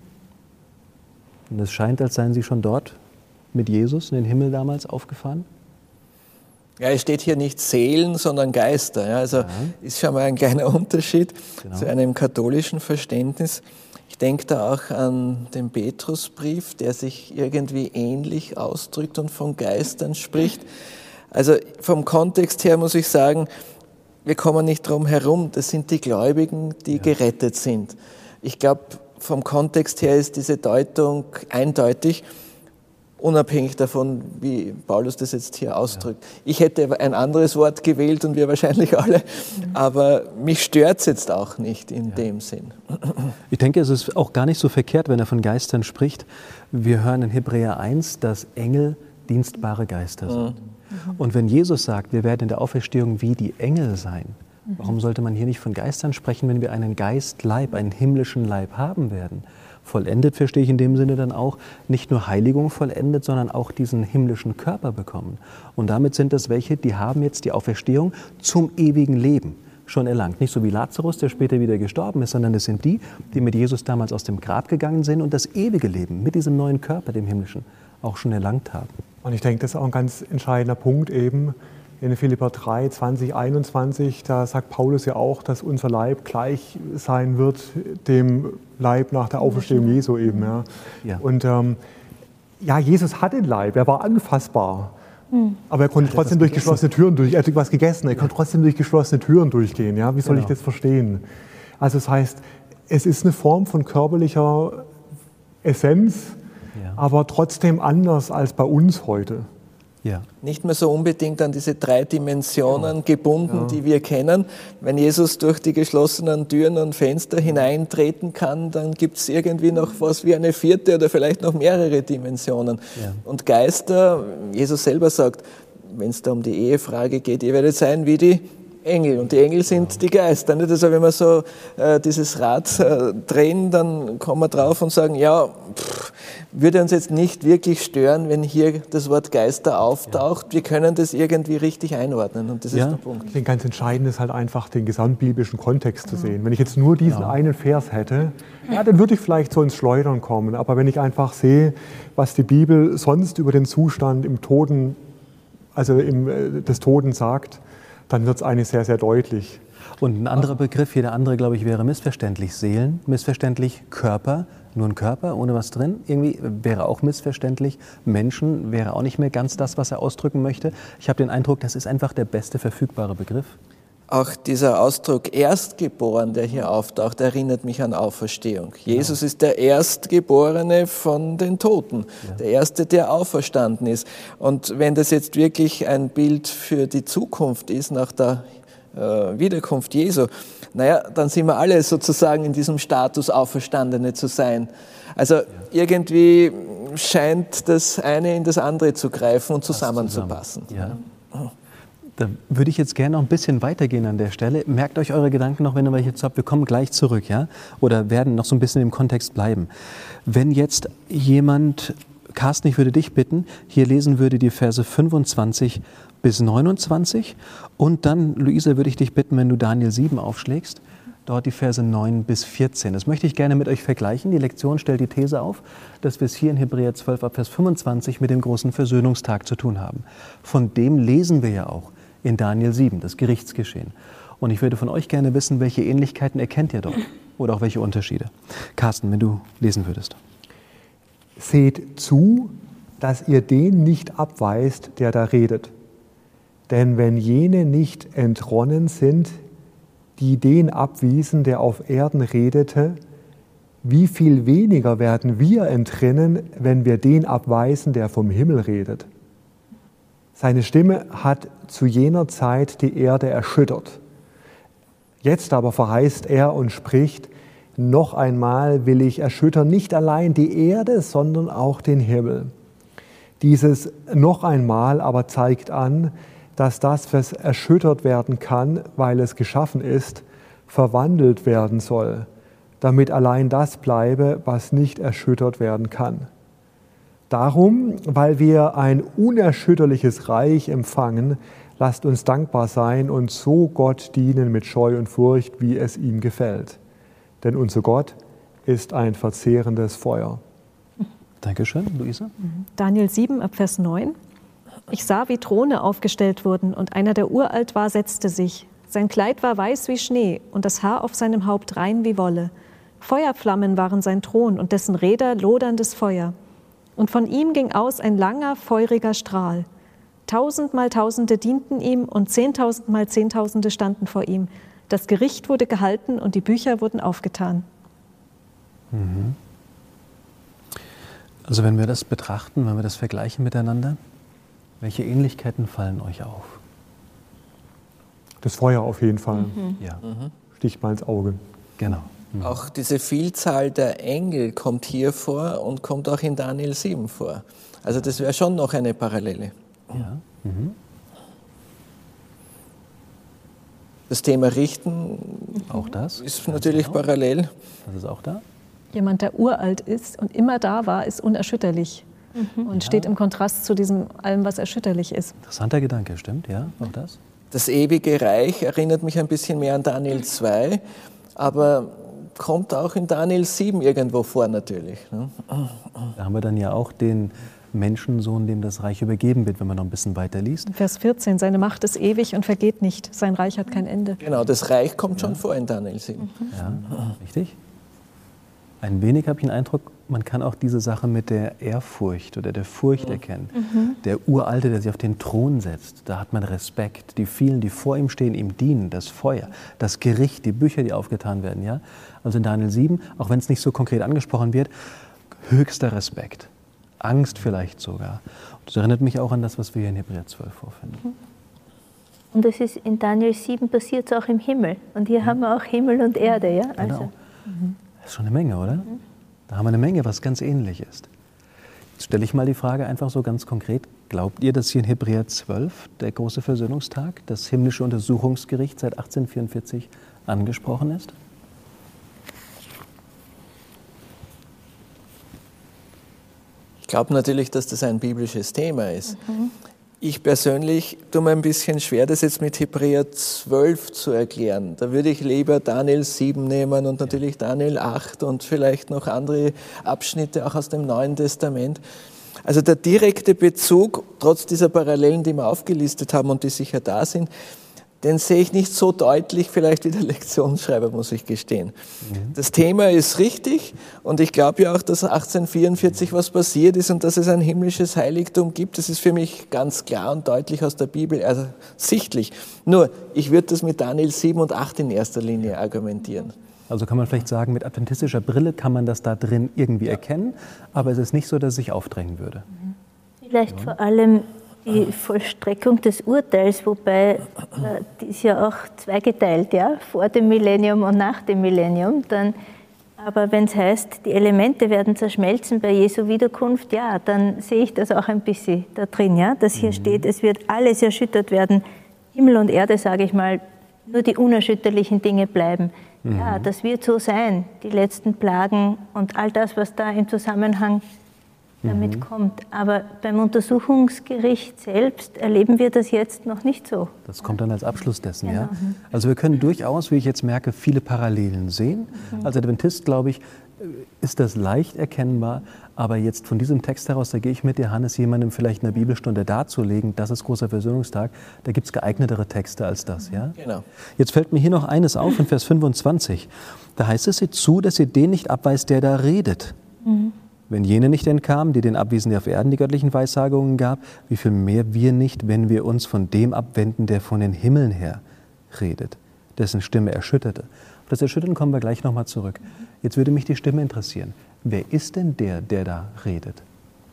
Und es scheint, als seien sie schon dort mit Jesus in den Himmel damals aufgefahren. Ja, es steht hier nicht Seelen, sondern Geister. Ja, also ist schon mal ein kleiner Unterschied zu einem katholischen Verständnis. Ich denke da auch an den Petrusbrief, der sich irgendwie ähnlich ausdrückt und von Geistern spricht. Also vom Kontext her muss ich sagen, wir kommen nicht drum herum. Das sind die Gläubigen, die gerettet sind. Ich glaube, vom Kontext her ist diese Deutung eindeutig, unabhängig davon, wie Paulus das jetzt hier ausdrückt. Ich hätte ein anderes Wort gewählt und wir wahrscheinlich alle, aber mich stört es jetzt auch nicht in dem Sinn. Ich denke, es ist auch gar nicht so verkehrt, wenn er von Geistern spricht. Wir hören in Hebräer 1, dass Engel dienstbare Geister sind. Und wenn Jesus sagt, wir werden in der Auferstehung wie die Engel sein, warum sollte man hier nicht von Geistern sprechen, wenn wir einen Geistleib, einen himmlischen Leib haben werden? Vollendet verstehe ich in dem Sinne dann auch nicht nur Heiligung vollendet, sondern auch diesen himmlischen Körper bekommen. Und damit sind das welche, die haben jetzt die Auferstehung zum ewigen Leben schon erlangt. Nicht so wie Lazarus, der später wieder gestorben ist, sondern das sind die, die mit Jesus damals aus dem Grab gegangen sind und das ewige Leben mit diesem neuen Körper, dem himmlischen, auch schon erlangt haben. Und ich denke, das ist auch ein ganz entscheidender Punkt eben. In Philipper 3, 20, 21, da sagt Paulus ja auch, dass unser Leib gleich sein wird dem Leib nach der Auferstehung Jesu eben. Ja. Und Jesus hat den Leib, er war anfassbar. Aber er konnte trotzdem durch geschlossene Türen er hat was gegessen, er konnte trotzdem durch geschlossene Türen durchgehen. Ja? Wie soll ich das verstehen? Also das heißt, es ist eine Form von körperlicher Essenz, aber trotzdem anders als bei uns heute. Ja. Nicht mehr so unbedingt an diese 3 Dimensionen gebunden, die wir kennen. Wenn Jesus durch die geschlossenen Türen und Fenster hineintreten kann, dann gibt es irgendwie noch was wie eine 4. oder vielleicht noch mehrere Dimensionen. Ja. Und Geister, Jesus selber sagt, wenn es da um die Ehefrage geht, ihr werdet sein wie die Engel. Und die Engel sind die Geister. Nicht? Also wenn wir so dieses Rad drehen, dann kommen wir drauf und sagen, ja, würde uns jetzt nicht wirklich stören, wenn hier das Wort Geister auftaucht. Wir können das irgendwie richtig einordnen und das ist der Punkt. Ich denke, ganz entscheidend ist halt einfach, den gesamtbiblischen Kontext zu sehen. Wenn ich jetzt nur diesen einen Vers hätte, dann würde ich vielleicht so ins Schleudern kommen. Aber wenn ich einfach sehe, was die Bibel sonst über den Zustand des Toten sagt, dann wird es eigentlich sehr, sehr deutlich. Und ein anderer Begriff, jeder andere, glaube ich, wäre missverständlich. Seelen, missverständlich. Körper, nur ein Körper, ohne was drin. Irgendwie wäre auch missverständlich. Menschen wäre auch nicht mehr ganz das, was er ausdrücken möchte. Ich habe den Eindruck, das ist einfach der beste verfügbare Begriff. Auch dieser Ausdruck Erstgeboren, der hier auftaucht, erinnert mich an Auferstehung. Jesus ist der Erstgeborene von den Toten, der Erste, der auferstanden ist. Und wenn das jetzt wirklich ein Bild für die Zukunft ist, nach der Wiederkunft Jesu, dann sind wir alle sozusagen in diesem Status, Auferstandene zu sein. Also irgendwie scheint das eine in das andere zu greifen und zusammenzupassen. Ja. Da würde ich jetzt gerne noch ein bisschen weitergehen an der Stelle. Merkt euch eure Gedanken noch, wenn ihr welche habt. Wir kommen gleich zurück, ja? Oder werden noch so ein bisschen im Kontext bleiben. Wenn jetzt jemand, Carsten, ich würde dich bitten, hier lesen würde die Verse 25 bis 29 und dann, Luisa, würde ich dich bitten, wenn du Daniel 7 aufschlägst, dort die Verse 9 bis 14. Das möchte ich gerne mit euch vergleichen. Die Lektion stellt die These auf, dass wir es hier in Hebräer 12 ab Vers 25 mit dem großen Versöhnungstag zu tun haben. Von dem lesen wir ja auch in Daniel 7, das Gerichtsgeschehen. Und ich würde von euch gerne wissen, welche Ähnlichkeiten erkennt ihr dort oder auch welche Unterschiede. Carsten, wenn du lesen würdest. Seht zu, dass ihr den nicht abweist, der da redet. Denn wenn jene nicht entronnen sind, die den abwiesen, der auf Erden redete, wie viel weniger werden wir entrinnen, wenn wir den abweisen, der vom Himmel redet? Seine Stimme hat zu jener Zeit die Erde erschüttert. Jetzt aber verheißt er und spricht, noch einmal will ich erschüttern nicht allein die Erde, sondern auch den Himmel. Dieses noch einmal aber zeigt an, dass das, was erschüttert werden kann, weil es geschaffen ist, verwandelt werden soll, damit allein das bleibe, was nicht erschüttert werden kann. Darum, weil wir ein unerschütterliches Reich empfangen, lasst uns dankbar sein und so Gott dienen mit Scheu und Furcht, wie es ihm gefällt. Denn unser Gott ist ein verzehrendes Feuer. Dankeschön, Luisa. Daniel 7 ab Vers 9. Ich sah, wie Throne aufgestellt wurden, und einer, der uralt war, setzte sich. Sein Kleid war weiß wie Schnee und das Haar auf seinem Haupt rein wie Wolle. Feuerflammen waren sein Thron und dessen Räder loderndes Feuer. Und von ihm ging aus ein langer, feuriger Strahl. 1000 mal Tausende dienten ihm und 10.000 mal Zehntausende standen vor ihm. Das Gericht wurde gehalten und die Bücher wurden aufgetan. Also wenn wir das betrachten, wenn wir das vergleichen miteinander, welche Ähnlichkeiten fallen euch auf? Das Feuer auf jeden Fall. Ja. Sticht mal ins Auge. Genau. Auch diese Vielzahl der Engel kommt hier vor und kommt auch in Daniel 7 vor. Also das wäre schon noch eine Parallele. Ja. Das Thema Richten Auch das ist natürlich parallel. Das ist auch da. Jemand, der uralt ist und immer da war, ist unerschütterlich und steht im Kontrast zu diesem allem, was erschütterlich ist. Interessanter Gedanke, stimmt, ja, auch das. Das ewige Reich erinnert mich ein bisschen mehr an Daniel 2, aber kommt auch in Daniel 7 irgendwo vor natürlich. Da haben wir dann ja auch den Menschensohn, dem das Reich übergeben wird, wenn man noch ein bisschen weiter liest. Vers 14, seine Macht ist ewig und vergeht nicht, sein Reich hat kein Ende. Genau, das Reich kommt schon vor in Daniel 7. Ja, richtig. Ein wenig habe ich den Eindruck, man kann auch diese Sache mit der Ehrfurcht oder der Furcht erkennen. Der Uralte, der sich auf den Thron setzt, da hat man Respekt. Die vielen, die vor ihm stehen, ihm dienen, das Feuer, das Gericht, die Bücher, die aufgetan werden. Ja? Also in Daniel 7, auch wenn es nicht so konkret angesprochen wird, höchster Respekt. Angst vielleicht sogar. Und das erinnert mich auch an das, was wir hier in Hebräer 12 vorfinden. Und das ist in Daniel 7 passiert es auch im Himmel. Und hier haben wir auch Himmel und Erde. Ja? Also. Genau. Das ist schon eine Menge, oder? Da haben wir eine Menge, was ganz ähnlich ist. Jetzt stelle ich mal die Frage einfach so ganz konkret. Glaubt ihr, dass hier in Hebräer 12 der große Versöhnungstag, das himmlische Untersuchungsgericht seit 1844 angesprochen ist? Ich glaube natürlich, dass das ein biblisches Thema ist. Ich persönlich tue mir ein bisschen schwer, das jetzt mit Hebräer 12 zu erklären. Da würde ich lieber Daniel 7 nehmen und natürlich Daniel 8 und vielleicht noch andere Abschnitte auch aus dem Neuen Testament. Also der direkte Bezug, trotz dieser Parallelen, die wir aufgelistet haben und die sicher da sind, den sehe ich nicht so deutlich, vielleicht wie der Lektionsschreiber, muss ich gestehen. Das Thema ist richtig und ich glaube ja auch, dass 1844 was passiert ist und dass es ein himmlisches Heiligtum gibt. Das ist für mich ganz klar und deutlich aus der Bibel ersichtlich. Nur, ich würde das mit Daniel 7 und 8 in erster Linie argumentieren. Also kann man vielleicht sagen, mit adventistischer Brille kann man das da drin irgendwie erkennen, aber es ist nicht so, dass es sich aufdrängen würde. Vielleicht vor allem die Vollstreckung des Urteils, wobei die ist ja auch zweigeteilt, ja, vor dem Millennium und nach dem Millennium. Aber wenn es heißt, die Elemente werden zerschmelzen bei Jesu Wiederkunft, ja, dann sehe ich das auch ein bisschen da drin, ja, dass hier steht, es wird alles erschüttert werden, Himmel und Erde, sage ich mal, nur die unerschütterlichen Dinge bleiben. Ja, das wird so sein, die letzten Plagen und all das, was da im Zusammenhang damit kommt. Aber beim Untersuchungsgericht selbst erleben wir das jetzt noch nicht so. Das kommt dann als Abschluss dessen, genau. Ja? Also wir können durchaus, wie ich jetzt merke, viele Parallelen sehen. Als Adventist, glaube ich, ist das leicht erkennbar. Aber jetzt von diesem Text heraus, da gehe ich mit dir, Hannes, jemandem vielleicht in der Bibelstunde darzulegen, das ist großer Versöhnungstag, da gibt es geeignetere Texte als das. Ja? Genau. Jetzt fällt mir hier noch eines auf in Vers 25. Da heißt es, seht zu, dass ihr den nicht abweist, der da redet. Wenn jene nicht entkamen, die den Abwesenden auf Erden die göttlichen Weissagungen gab, wie viel mehr wir nicht, wenn wir uns von dem abwenden, der von den Himmeln her redet, dessen Stimme erschütterte. Auf das Erschüttern kommen wir gleich nochmal zurück. Jetzt würde mich die Stimme interessieren. Wer ist denn der da redet?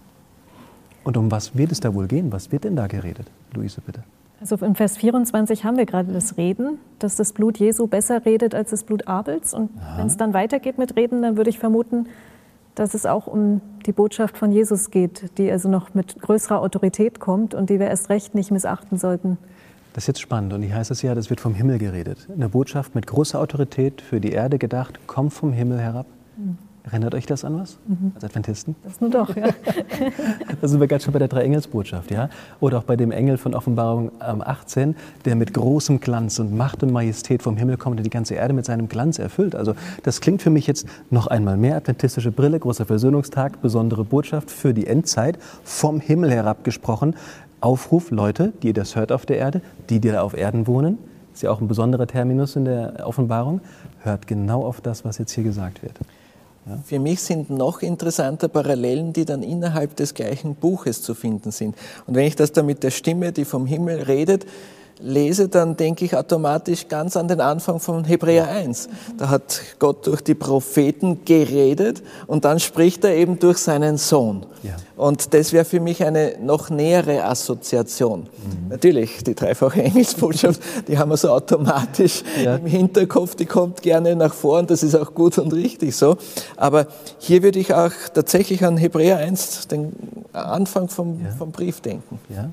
Und um was wird es da wohl gehen? Was wird denn da geredet? Luise, bitte. Also in Vers 24 haben wir gerade das Reden, dass das Blut Jesu besser redet als das Blut Abels. Und wenn es dann weitergeht mit Reden, dann würde ich vermuten, dass es auch um die Botschaft von Jesus geht, die also noch mit größerer Autorität kommt und die wir erst recht nicht missachten sollten. Das ist jetzt spannend und hier heißt es ja, das wird vom Himmel geredet. Eine Botschaft mit großer Autorität für die Erde gedacht, kommt vom Himmel herab. Erinnert euch das an was, als Adventisten? Das nur doch, ja. Da sind wir ganz schon bei der Drei-Engels-Botschaft, ja? Oder auch bei dem Engel von Offenbarung 18, der mit großem Glanz und Macht und Majestät vom Himmel kommt und die ganze Erde mit seinem Glanz erfüllt. Also das klingt für mich jetzt noch einmal mehr adventistische Brille, großer Versöhnungstag, besondere Botschaft für die Endzeit, vom Himmel herab gesprochen. Aufruf, Leute, die ihr das hört auf der Erde, die da auf Erden wohnen, ist ja auch ein besonderer Terminus in der Offenbarung, hört genau auf das, was jetzt hier gesagt wird. Ja. Für mich sind noch interessanter Parallelen, die dann innerhalb des gleichen Buches zu finden sind. Und wenn ich das dann mit der Stimme, die vom Himmel redet, lese, dann denke ich automatisch ganz an den Anfang von Hebräer 1. Da hat Gott durch die Propheten geredet und dann spricht er eben durch seinen Sohn. Ja. Und das wäre für mich eine noch nähere Assoziation. Natürlich, die dreifache Engelsbotschaft, die haben wir so automatisch im Hinterkopf, die kommt gerne nach vor und das ist auch gut und richtig so. Aber hier würde ich auch tatsächlich an Hebräer 1, den Anfang vom Brief denken. Ja.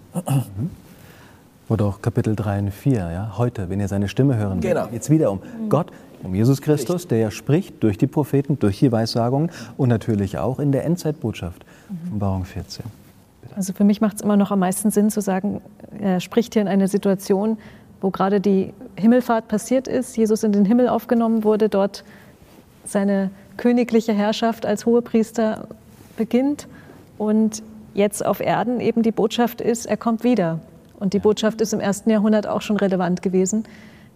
Oder auch Kapitel 3 und 4, ja? Heute, wenn ihr seine Stimme hören wollt. Genau. Jetzt wieder um Gott, um Jesus Christus, der ja spricht durch die Propheten, durch die Weissagungen und natürlich auch in der Endzeitbotschaft, Offenbarung 14. Bitte. Also für mich macht es immer noch am meisten Sinn zu sagen, er spricht hier in einer Situation, wo gerade die Himmelfahrt passiert ist, Jesus in den Himmel aufgenommen wurde, dort seine königliche Herrschaft als Hohepriester beginnt und jetzt auf Erden eben die Botschaft ist, er kommt wieder. Und die Botschaft ist im 1. Jahrhundert auch schon relevant gewesen.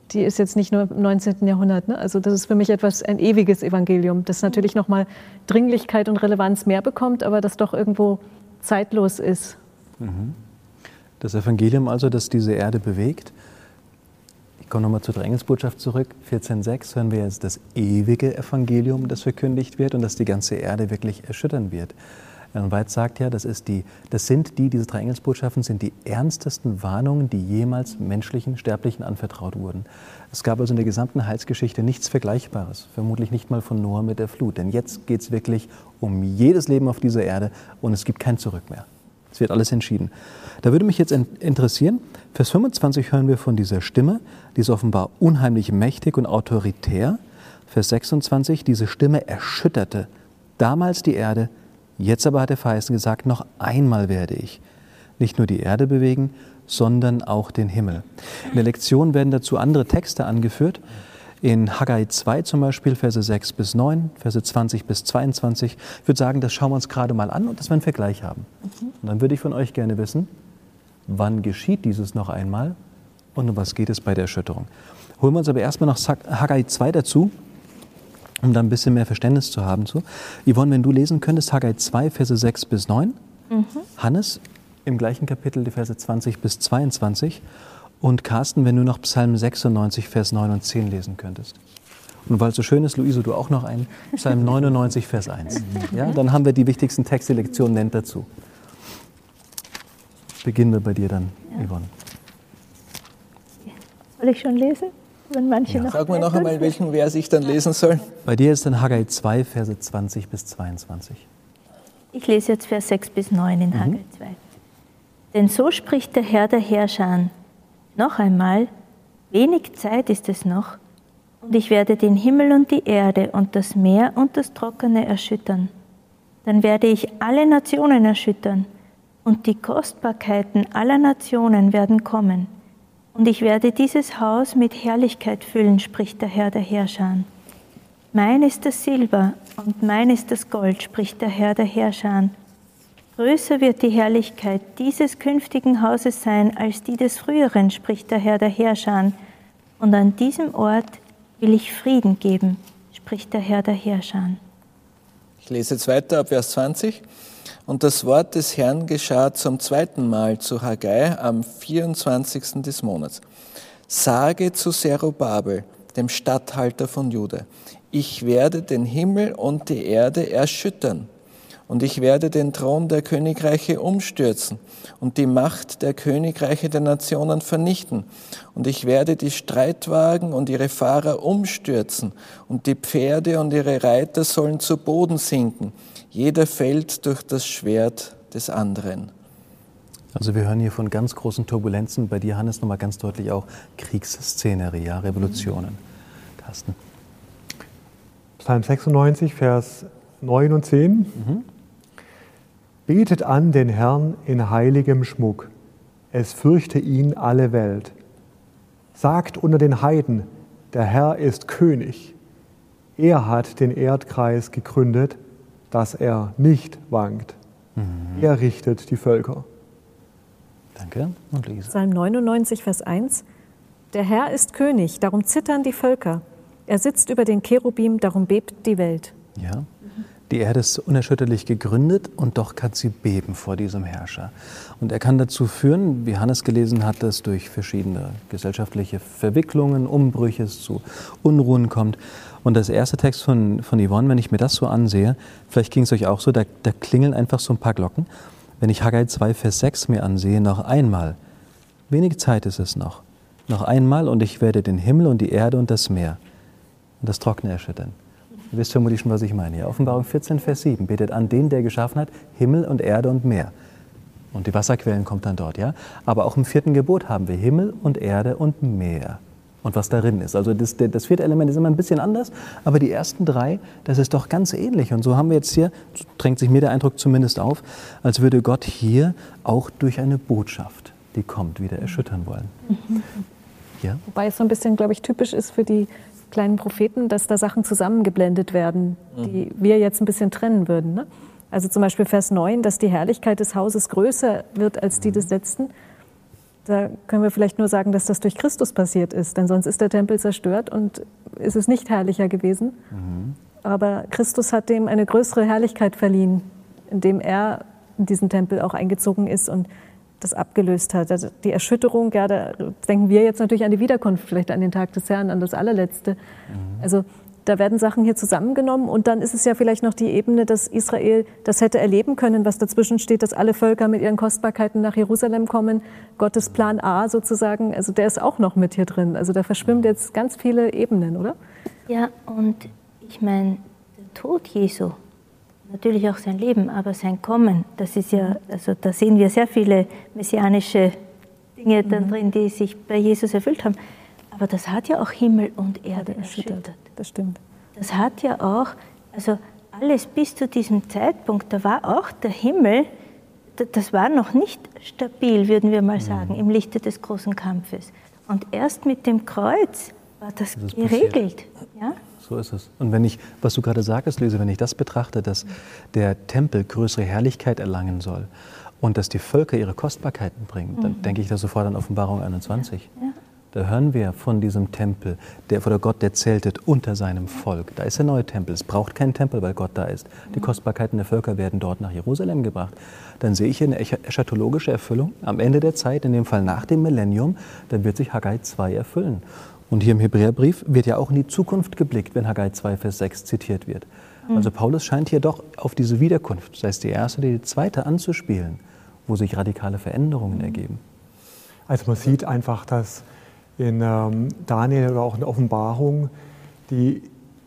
die ist jetzt nicht nur im 19. Jahrhundert. Ne? Also das ist für mich ein ewiges Evangelium, das natürlich nochmal Dringlichkeit und Relevanz mehr bekommt, aber das doch irgendwo zeitlos ist. Das Evangelium also, das diese Erde bewegt. Ich komme nochmal zur Engelsbotschaft zurück. 14,6 hören wir jetzt das ewige Evangelium, das verkündigt wird und das die ganze Erde wirklich erschüttern wird. Ellen White sagt ja, diese 3 Engelsbotschaften sind die ernstesten Warnungen, die jemals menschlichen Sterblichen anvertraut wurden. Es gab also in der gesamten Heilsgeschichte nichts Vergleichbares, vermutlich nicht mal von Noah mit der Flut. Denn jetzt geht es wirklich um jedes Leben auf dieser Erde und es gibt kein Zurück mehr. Es wird alles entschieden. Da würde mich jetzt interessieren, Vers 25 hören wir von dieser Stimme, die ist offenbar unheimlich mächtig und autoritär. Vers 26, diese Stimme erschütterte damals die Erde, jetzt aber hat der Verheißene gesagt, noch einmal werde ich nicht nur die Erde bewegen, sondern auch den Himmel. In der Lektion werden dazu andere Texte angeführt. In Haggai 2 zum Beispiel, Verse 6 bis 9, Verse 20 bis 22. Ich würde sagen, das schauen wir uns gerade mal an und dass wir einen Vergleich haben. Und dann würde ich von euch gerne wissen, wann geschieht dieses noch einmal und um was geht es bei der Erschütterung. Holen wir uns aber erstmal noch Haggai 2 dazu, um da ein bisschen mehr Verständnis zu haben. Yvonne, wenn du lesen könntest, Haggai 2, Verse 6 bis 9. Hannes, im gleichen Kapitel, die Verse 20 bis 22. Und Carsten, wenn du noch Psalm 96, Vers 9 und 10 lesen könntest. Und weil es so schön ist, Luise, du auch noch einen, Psalm 99, Vers 1. Ja, dann haben wir die wichtigsten Texte, die Lektion nennt dazu. Beginnen wir bei dir dann, Yvonne. Soll ich schon lesen? Wenn manche noch Sag mir noch einmal, welchen Vers ich dann lesen soll. Bei dir ist dann Haggai 2, Verse 20 bis 22. Ich lese jetzt Vers 6 bis 9 in Haggai 2. Denn so spricht der Herr der Herrscher: Noch einmal, wenig Zeit ist es noch, und ich werde den Himmel und die Erde und das Meer und das Trockene erschüttern. Dann werde ich alle Nationen erschüttern, und die Kostbarkeiten aller Nationen werden kommen. Und ich werde dieses Haus mit Herrlichkeit füllen, spricht der Herr der Herrscher. Mein ist das Silber und mein ist das Gold, spricht der Herr der Herrscher. Größer wird die Herrlichkeit dieses künftigen Hauses sein als die des früheren, spricht der Herr der Herrscher. Und an diesem Ort will ich Frieden geben, spricht der Herr der Herrscher. Ich lese jetzt weiter ab Vers 20. Und das Wort des Herrn geschah zum 2. Mal zu Haggai am 24. des Monats. Sage zu Zerubabel, dem Statthalter von Juda: Ich werde den Himmel und die Erde erschüttern. Und ich werde den Thron der Königreiche umstürzen und die Macht der Königreiche der Nationen vernichten. Und ich werde die Streitwagen und ihre Fahrer umstürzen und die Pferde und ihre Reiter sollen zu Boden sinken. Jeder fällt durch das Schwert des anderen. Also wir hören hier von ganz großen Turbulenzen. Bei dir, Hannes, nochmal ganz deutlich auch Kriegsszenerie, ja, Revolutionen. Carsten. Psalm 96, Vers 9 und 10. Betet an den Herrn in heiligem Schmuck, es fürchte ihn alle Welt. Sagt unter den Heiden, der Herr ist König. Er hat den Erdkreis gegründet, dass er nicht wankt. Er richtet die Völker. Danke. Und Lisa. Psalm 99, Vers 1. Der Herr ist König, darum zittern die Völker. Er sitzt über den Cherubim, darum bebt die Welt. Ja. Die Erde ist unerschütterlich gegründet und doch kann sie beben vor diesem Herrscher. Und er kann dazu führen, wie Hannes gelesen hat, dass durch verschiedene gesellschaftliche Verwicklungen, Umbrüche es zu Unruhen kommt. Und das erste Text von Yvonne, wenn ich mir das so ansehe, vielleicht ging es euch auch so, da klingeln einfach so ein paar Glocken. Wenn ich Haggai 2, Vers 6 mir ansehe, noch einmal, wenig Zeit ist es noch einmal und ich werde den Himmel und die Erde und das Meer und das Trockene erschüttern. Ihr wisst vermutlich schon, was ich meine. Ja, Offenbarung 14, Vers 7. Betet an den, der geschaffen hat, Himmel und Erde und Meer. Und die Wasserquellen kommt dann dort, ja. Aber auch im 4. Gebot haben wir Himmel und Erde und Meer. Und was darin ist. Also das 4. Element ist immer ein bisschen anders, aber die ersten 3, das ist doch ganz ähnlich. Und so haben wir jetzt hier, drängt sich mir der Eindruck zumindest auf, als würde Gott hier auch durch eine Botschaft, die kommt, wieder erschüttern wollen. Ja? Wobei es so ein bisschen, glaube ich, typisch ist für die kleinen Propheten, dass da Sachen zusammengeblendet werden, die wir jetzt ein bisschen trennen würden. Ne? Also zum Beispiel Vers 9, dass die Herrlichkeit des Hauses größer wird als die des letzten. Da können wir vielleicht nur sagen, dass das durch Christus passiert ist, denn sonst ist der Tempel zerstört und ist es nicht herrlicher gewesen. Aber Christus hat dem eine größere Herrlichkeit verliehen, indem er in diesen Tempel auch eingezogen ist und das abgelöst hat. Also die Erschütterung, ja, da denken wir jetzt natürlich an die Wiederkunft, vielleicht an den Tag des Herrn, an das Allerletzte. Also da werden Sachen hier zusammengenommen und dann ist es ja vielleicht noch die Ebene, dass Israel das hätte erleben können, was dazwischen steht, dass alle Völker mit ihren Kostbarkeiten nach Jerusalem kommen. Gottes Plan A sozusagen, also der ist auch noch mit hier drin. Also da verschwimmt jetzt ganz viele Ebenen, oder? Ja, und ich meine, der Tod Jesu, natürlich auch sein Leben, aber sein Kommen, das ist ja, also da sehen wir sehr viele messianische Dinge dann drin, die sich bei Jesus erfüllt haben. Aber das hat ja auch Himmel und Erde erschüttert. Das stimmt. Das hat ja auch, also alles bis zu diesem Zeitpunkt, da war auch der Himmel, das war noch nicht stabil, würden wir mal sagen, im Lichte des großen Kampfes. Und erst mit dem Kreuz war das geregelt. Ja? So ist es. Und wenn ich, was du gerade sagtest, Luise, wenn ich das betrachte, dass der Tempel größere Herrlichkeit erlangen soll und dass die Völker ihre Kostbarkeiten bringen, dann denke ich da sofort an Offenbarung 21. Ja. Da hören wir von diesem Tempel, der Gott, der zeltet unter seinem Volk. Da ist der neue Tempel. Es braucht keinen Tempel, weil Gott da ist. Die Kostbarkeiten der Völker werden dort nach Jerusalem gebracht. Dann sehe ich hier eine eschatologische Erfüllung. Am Ende der Zeit, in dem Fall nach dem Millennium, dann wird sich Haggai 2 erfüllen. Und hier im Hebräerbrief wird ja auch in die Zukunft geblickt, wenn Haggai 2, Vers 6 zitiert wird. Also Paulus scheint hier doch auf diese Wiederkunft, sei es die erste oder die zweite, anzuspielen, wo sich radikale Veränderungen ergeben. Also man sieht einfach, dass in Daniel oder auch in der Offenbarung die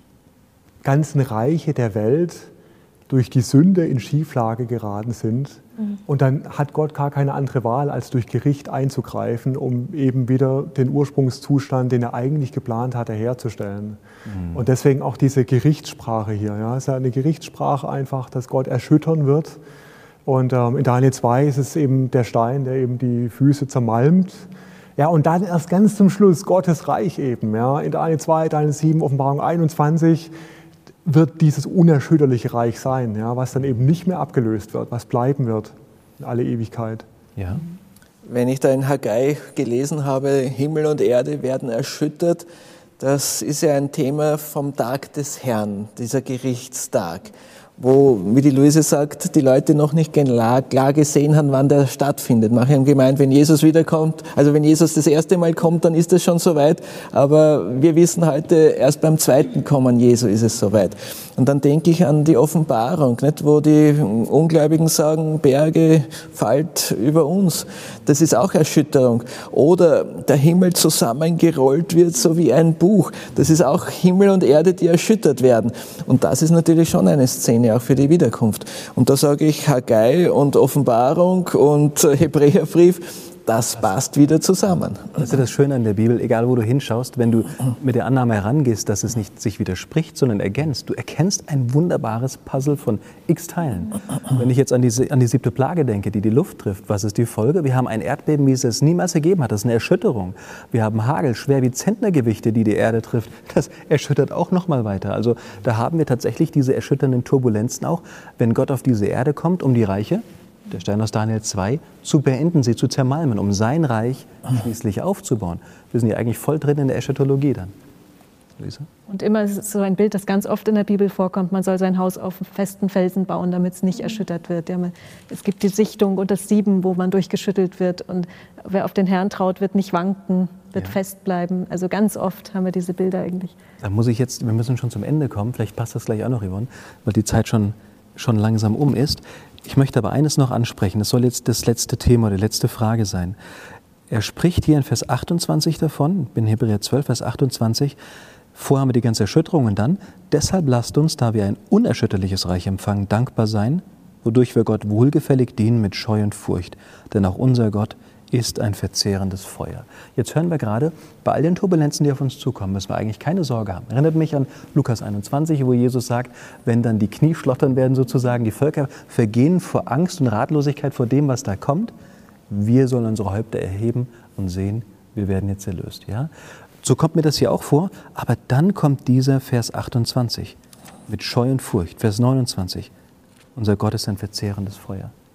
ganzen Reiche der Welt durch die Sünde in Schieflage geraten sind. Und dann hat Gott gar keine andere Wahl, als durch Gericht einzugreifen, um eben wieder den Ursprungszustand, den er eigentlich geplant hatte, herzustellen. Und deswegen auch diese Gerichtssprache hier. Ja, es ist ja eine Gerichtssprache einfach, dass Gott erschüttern wird. Und in Daniel 2 ist es eben der Stein, der eben die Füße zermalmt. Ja, und dann erst ganz zum Schluss Gottes Reich eben. Ja, in Daniel 2, Daniel 7, Offenbarung 21 wird dieses unerschütterliche Reich sein, ja, was dann eben nicht mehr abgelöst wird, was bleiben wird in alle Ewigkeit. Ja. Wenn ich da in Haggai gelesen habe, Himmel und Erde werden erschüttert, das ist ja ein Thema vom Tag des Herrn, dieser Gerichtstag, wo, wie die Luise sagt, die Leute noch nicht klar gesehen haben, wann der stattfindet. Manche haben gemeint, wenn Jesus wiederkommt, also wenn Jesus das erste Mal kommt, dann ist das schon soweit. Aber wir wissen heute, erst beim zweiten Kommen Jesu ist es soweit. Und dann denke ich an die Offenbarung, nicht, wo die Ungläubigen sagen, Berge fallt über uns. Das ist auch Erschütterung. Oder der Himmel zusammengerollt wird, so wie ein Buch. Das ist auch Himmel und Erde, die erschüttert werden. Und das ist natürlich schon eine Szene auch für die Wiederkunft. Und da sage ich, Haggai und Offenbarung und Hebräerbrief, das passt wieder zusammen. Das ist das Schöne an der Bibel, egal wo du hinschaust, wenn du mit der Annahme herangehst, dass es nicht sich widerspricht, sondern ergänzt. Du erkennst ein wunderbares Puzzle von x Teilen. Wenn ich jetzt an die 7. Plage denke, die Luft trifft, was ist die Folge? Wir haben ein Erdbeben, wie es es niemals gegeben hat. Das ist eine Erschütterung. Wir haben Hagel, schwer wie Zentnergewichte, die Erde trifft. Das erschüttert auch noch mal weiter. Also da haben wir tatsächlich diese erschütternden Turbulenzen auch, wenn Gott auf diese Erde kommt, um die Reiche, der Stein aus Daniel 2, zu beenden, sie zu zermalmen, um sein Reich schließlich aufzubauen. Wir sind ja eigentlich voll drin in der Eschatologie dann. Luise? Und immer ist es so ein Bild, das ganz oft in der Bibel vorkommt, man soll sein Haus auf festen Felsen bauen, damit es nicht erschüttert wird. Ja, es gibt die Sichtung und das Sieben, wo man durchgeschüttelt wird. Und wer auf den Herrn traut, wird nicht wanken, wird fest bleiben. Also ganz oft haben wir diese Bilder eigentlich. Da muss ich jetzt, wir müssen schon zum Ende kommen, vielleicht passt das gleich auch noch, Yvonne, weil die Zeit schon langsam um ist. Ich möchte aber eines noch ansprechen, das soll jetzt das letzte Thema oder die letzte Frage sein. Er spricht hier in Vers 28 davon, in Hebräer 12, Vers 28, vorher haben wir die ganze Erschütterung und dann, deshalb lasst uns, da wir ein unerschütterliches Reich empfangen, dankbar sein, wodurch wir Gott wohlgefällig dienen mit Scheu und Furcht, denn auch unser Gott ist ein verzehrendes Feuer. Jetzt hören wir gerade, bei all den Turbulenzen, die auf uns zukommen, müssen wir eigentlich keine Sorge haben. Erinnert mich an Lukas 21, wo Jesus sagt, wenn dann die Knie schlottern werden sozusagen, die Völker vergehen vor Angst und Ratlosigkeit vor dem, was da kommt. Wir sollen unsere Häupter erheben und sehen, wir werden jetzt erlöst. Ja? So kommt mir das hier auch vor, aber dann kommt dieser Vers 28 mit Scheu und Furcht. Vers 29, unser Gott ist ein verzehrendes Feuer.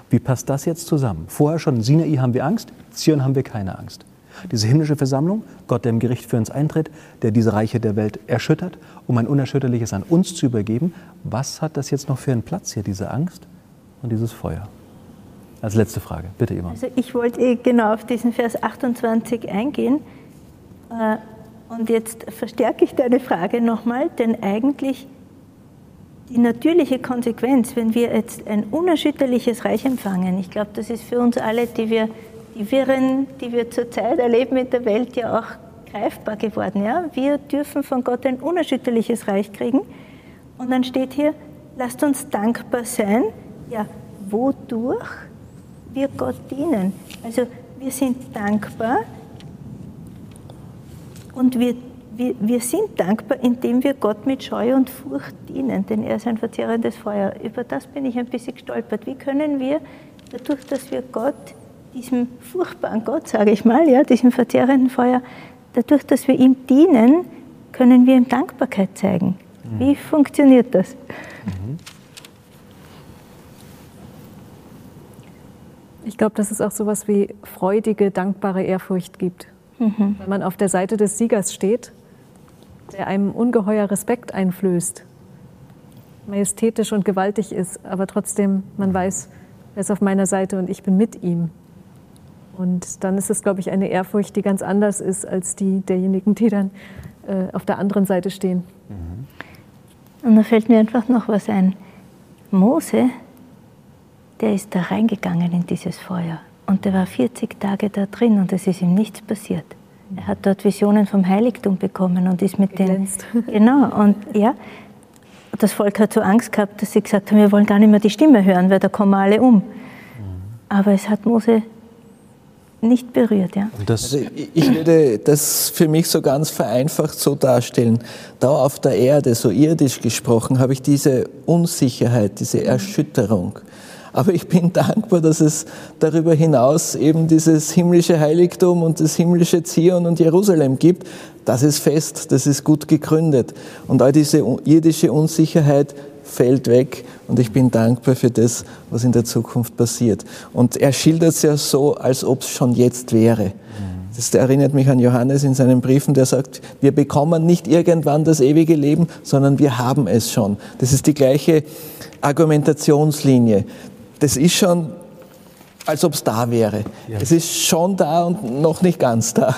Wie passt das jetzt zusammen? Vorher schon in Sinai haben wir Angst, Zion haben wir keine Angst. Diese himmlische Versammlung, Gott, der im Gericht für uns eintritt, der diese Reiche der Welt erschüttert, um ein Unerschütterliches an uns zu übergeben. Was hat das jetzt noch für einen Platz hier, diese Angst und dieses Feuer? Als letzte Frage, bitte Yvonne. Also ich wollte genau auf diesen Vers 28 eingehen. Und jetzt verstärke ich deine Frage nochmal, denn eigentlich die natürliche Konsequenz, wenn wir jetzt ein unerschütterliches Reich empfangen, ich glaube, das ist für uns alle, die Wirren, die wir zurzeit erleben in der Welt, ja auch greifbar geworden. Ja? Wir dürfen von Gott ein unerschütterliches Reich kriegen. Und dann steht hier, lasst uns dankbar sein, ja, wodurch wir Gott dienen. Also wir sind dankbar und wir sind dankbar, indem wir Gott mit Scheu und Furcht dienen, denn er ist ein verzehrendes Feuer. Über das bin ich ein bisschen gestolpert. Wie können wir, dadurch, dass wir Gott, diesem furchtbaren Gott, sage ich mal, ja, diesem verzehrenden Feuer, dadurch, dass wir ihm dienen, können wir ihm Dankbarkeit zeigen. Wie funktioniert das? Ich glaube, dass es auch sowas wie freudige, dankbare Ehrfurcht gibt. Wenn man auf der Seite des Siegers steht, der einem ungeheuer Respekt einflößt, majestätisch und gewaltig ist, aber trotzdem man weiß, er ist auf meiner Seite und ich bin mit ihm. Und dann ist es, glaube ich, eine Ehrfurcht, die ganz anders ist als die derjenigen, die dann auf der anderen Seite stehen. Und da fällt mir einfach noch was ein. Mose, der ist da reingegangen in dieses Feuer und der war 40 Tage da drin und es ist ihm nichts passiert. Er hat dort Visionen vom Heiligtum bekommen und ist mit den... Genau, und ja, das Volk hat so Angst gehabt, dass sie gesagt haben, wir wollen gar nicht mehr die Stimme hören, weil da kommen wir alle um. Aber es hat Mose nicht berührt, ja. Also ich würde das für mich so ganz vereinfacht so darstellen. Da auf der Erde, so irdisch gesprochen, habe ich diese Unsicherheit, diese Erschütterung. Aber ich bin dankbar, dass es darüber hinaus eben dieses himmlische Heiligtum und das himmlische Zion und Jerusalem gibt. Das ist fest, das ist gut gegründet. Und all diese irdische Unsicherheit fällt weg und ich bin dankbar für das, was in der Zukunft passiert. Und er schildert es ja so, als ob es schon jetzt wäre. Das erinnert mich an Johannes in seinen Briefen, der sagt, wir bekommen nicht irgendwann das ewige Leben, sondern wir haben es schon. Das ist die gleiche Argumentationslinie. Das ist schon, als ob es da wäre. Ja. Es ist schon da und noch nicht ganz da.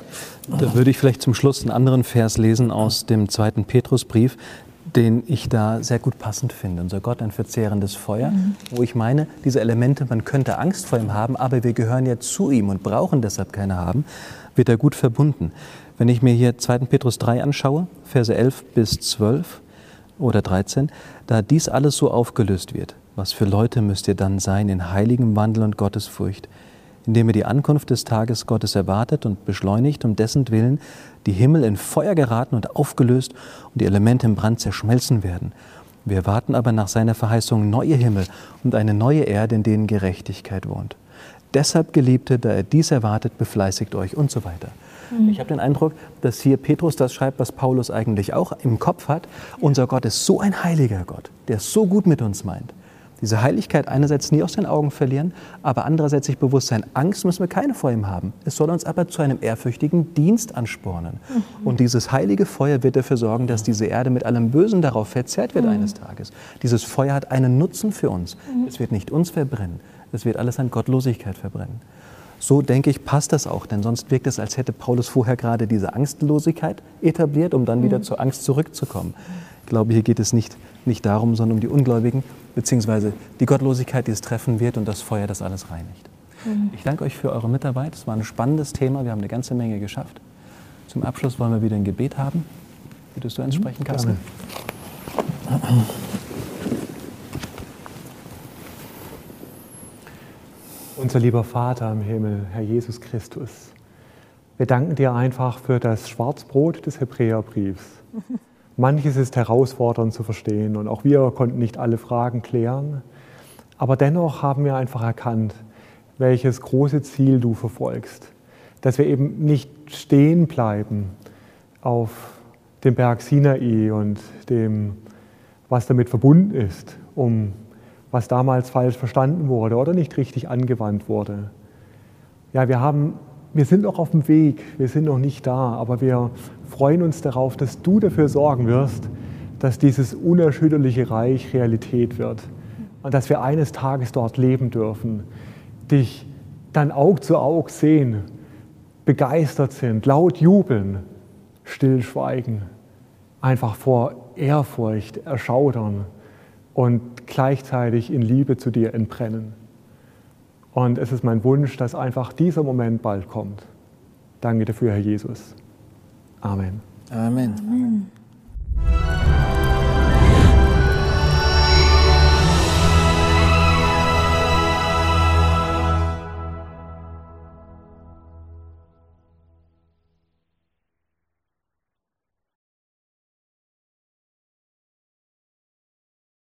Da würde ich vielleicht zum Schluss einen anderen Vers lesen aus dem 2. Petrusbrief, den ich da sehr gut passend finde. Unser Gott, ein verzehrendes Feuer, wo ich meine, diese Elemente, man könnte Angst vor ihm haben, aber wir gehören ja zu ihm und brauchen deshalb keine haben, wird er gut verbunden. Wenn ich mir hier 2. Petrus 3 anschaue, Verse 11 bis 12 oder 13, da dies alles so aufgelöst wird, was für Leute müsst ihr dann sein in heiligem Wandel und Gottesfurcht, indem ihr die Ankunft des Tages Gottes erwartet und beschleunigt, um dessen Willen die Himmel in Feuer geraten und aufgelöst und die Elemente im Brand zerschmelzen werden. Wir erwarten aber nach seiner Verheißung neue Himmel und eine neue Erde, in denen Gerechtigkeit wohnt. Deshalb, Geliebte, da ihr dies erwartet, befleißigt euch und so weiter. Ich habe den Eindruck, dass hier Petrus das schreibt, was Paulus eigentlich auch im Kopf hat. Unser Gott ist so ein heiliger Gott, der es so gut mit uns meint. Diese Heiligkeit einerseits nie aus den Augen verlieren, aber andererseits sich bewusst sein, Angst müssen wir keine vor ihm haben. Es soll uns aber zu einem ehrfürchtigen Dienst anspornen. Und dieses heilige Feuer wird dafür sorgen, dass diese Erde mit allem Bösen darauf verzehrt wird eines Tages. Dieses Feuer hat einen Nutzen für uns. Es wird nicht uns verbrennen, es wird alles an Gottlosigkeit verbrennen. So, denke ich, passt das auch, denn sonst wirkt es, als hätte Paulus vorher gerade diese Angstlosigkeit etabliert, um dann wieder zur Angst zurückzukommen. Ich glaube, hier geht es nicht darum, sondern um die Ungläubigen, beziehungsweise die Gottlosigkeit, die es treffen wird und das Feuer, das alles reinigt. Ich danke euch für eure Mitarbeit. Es war ein spannendes Thema. Wir haben eine ganze Menge geschafft. Zum Abschluss wollen wir wieder ein Gebet haben. Würdest du eins sprechen, Carsten? Unser lieber Vater im Himmel, Herr Jesus Christus, wir danken dir einfach für das Schwarzbrot des Hebräerbriefs. Manches ist herausfordernd zu verstehen und auch wir konnten nicht alle Fragen klären. Aber dennoch haben wir einfach erkannt, welches große Ziel du verfolgst. Dass wir eben nicht stehen bleiben auf dem Berg Sinai und dem, was damit verbunden ist, um was damals falsch verstanden wurde oder nicht richtig angewandt wurde. Ja, wir sind noch auf dem Weg, wir sind noch nicht da, aber wir freuen uns darauf, dass du dafür sorgen wirst, dass dieses unerschütterliche Reich Realität wird und dass wir eines Tages dort leben dürfen, dich dann Aug zu Aug sehen, begeistert sind, laut jubeln, stillschweigen, einfach vor Ehrfurcht erschaudern und gleichzeitig in Liebe zu dir entbrennen. Und es ist mein Wunsch, dass einfach dieser Moment bald kommt. Danke dafür, Herr Jesus. Amen. Amen. Amen.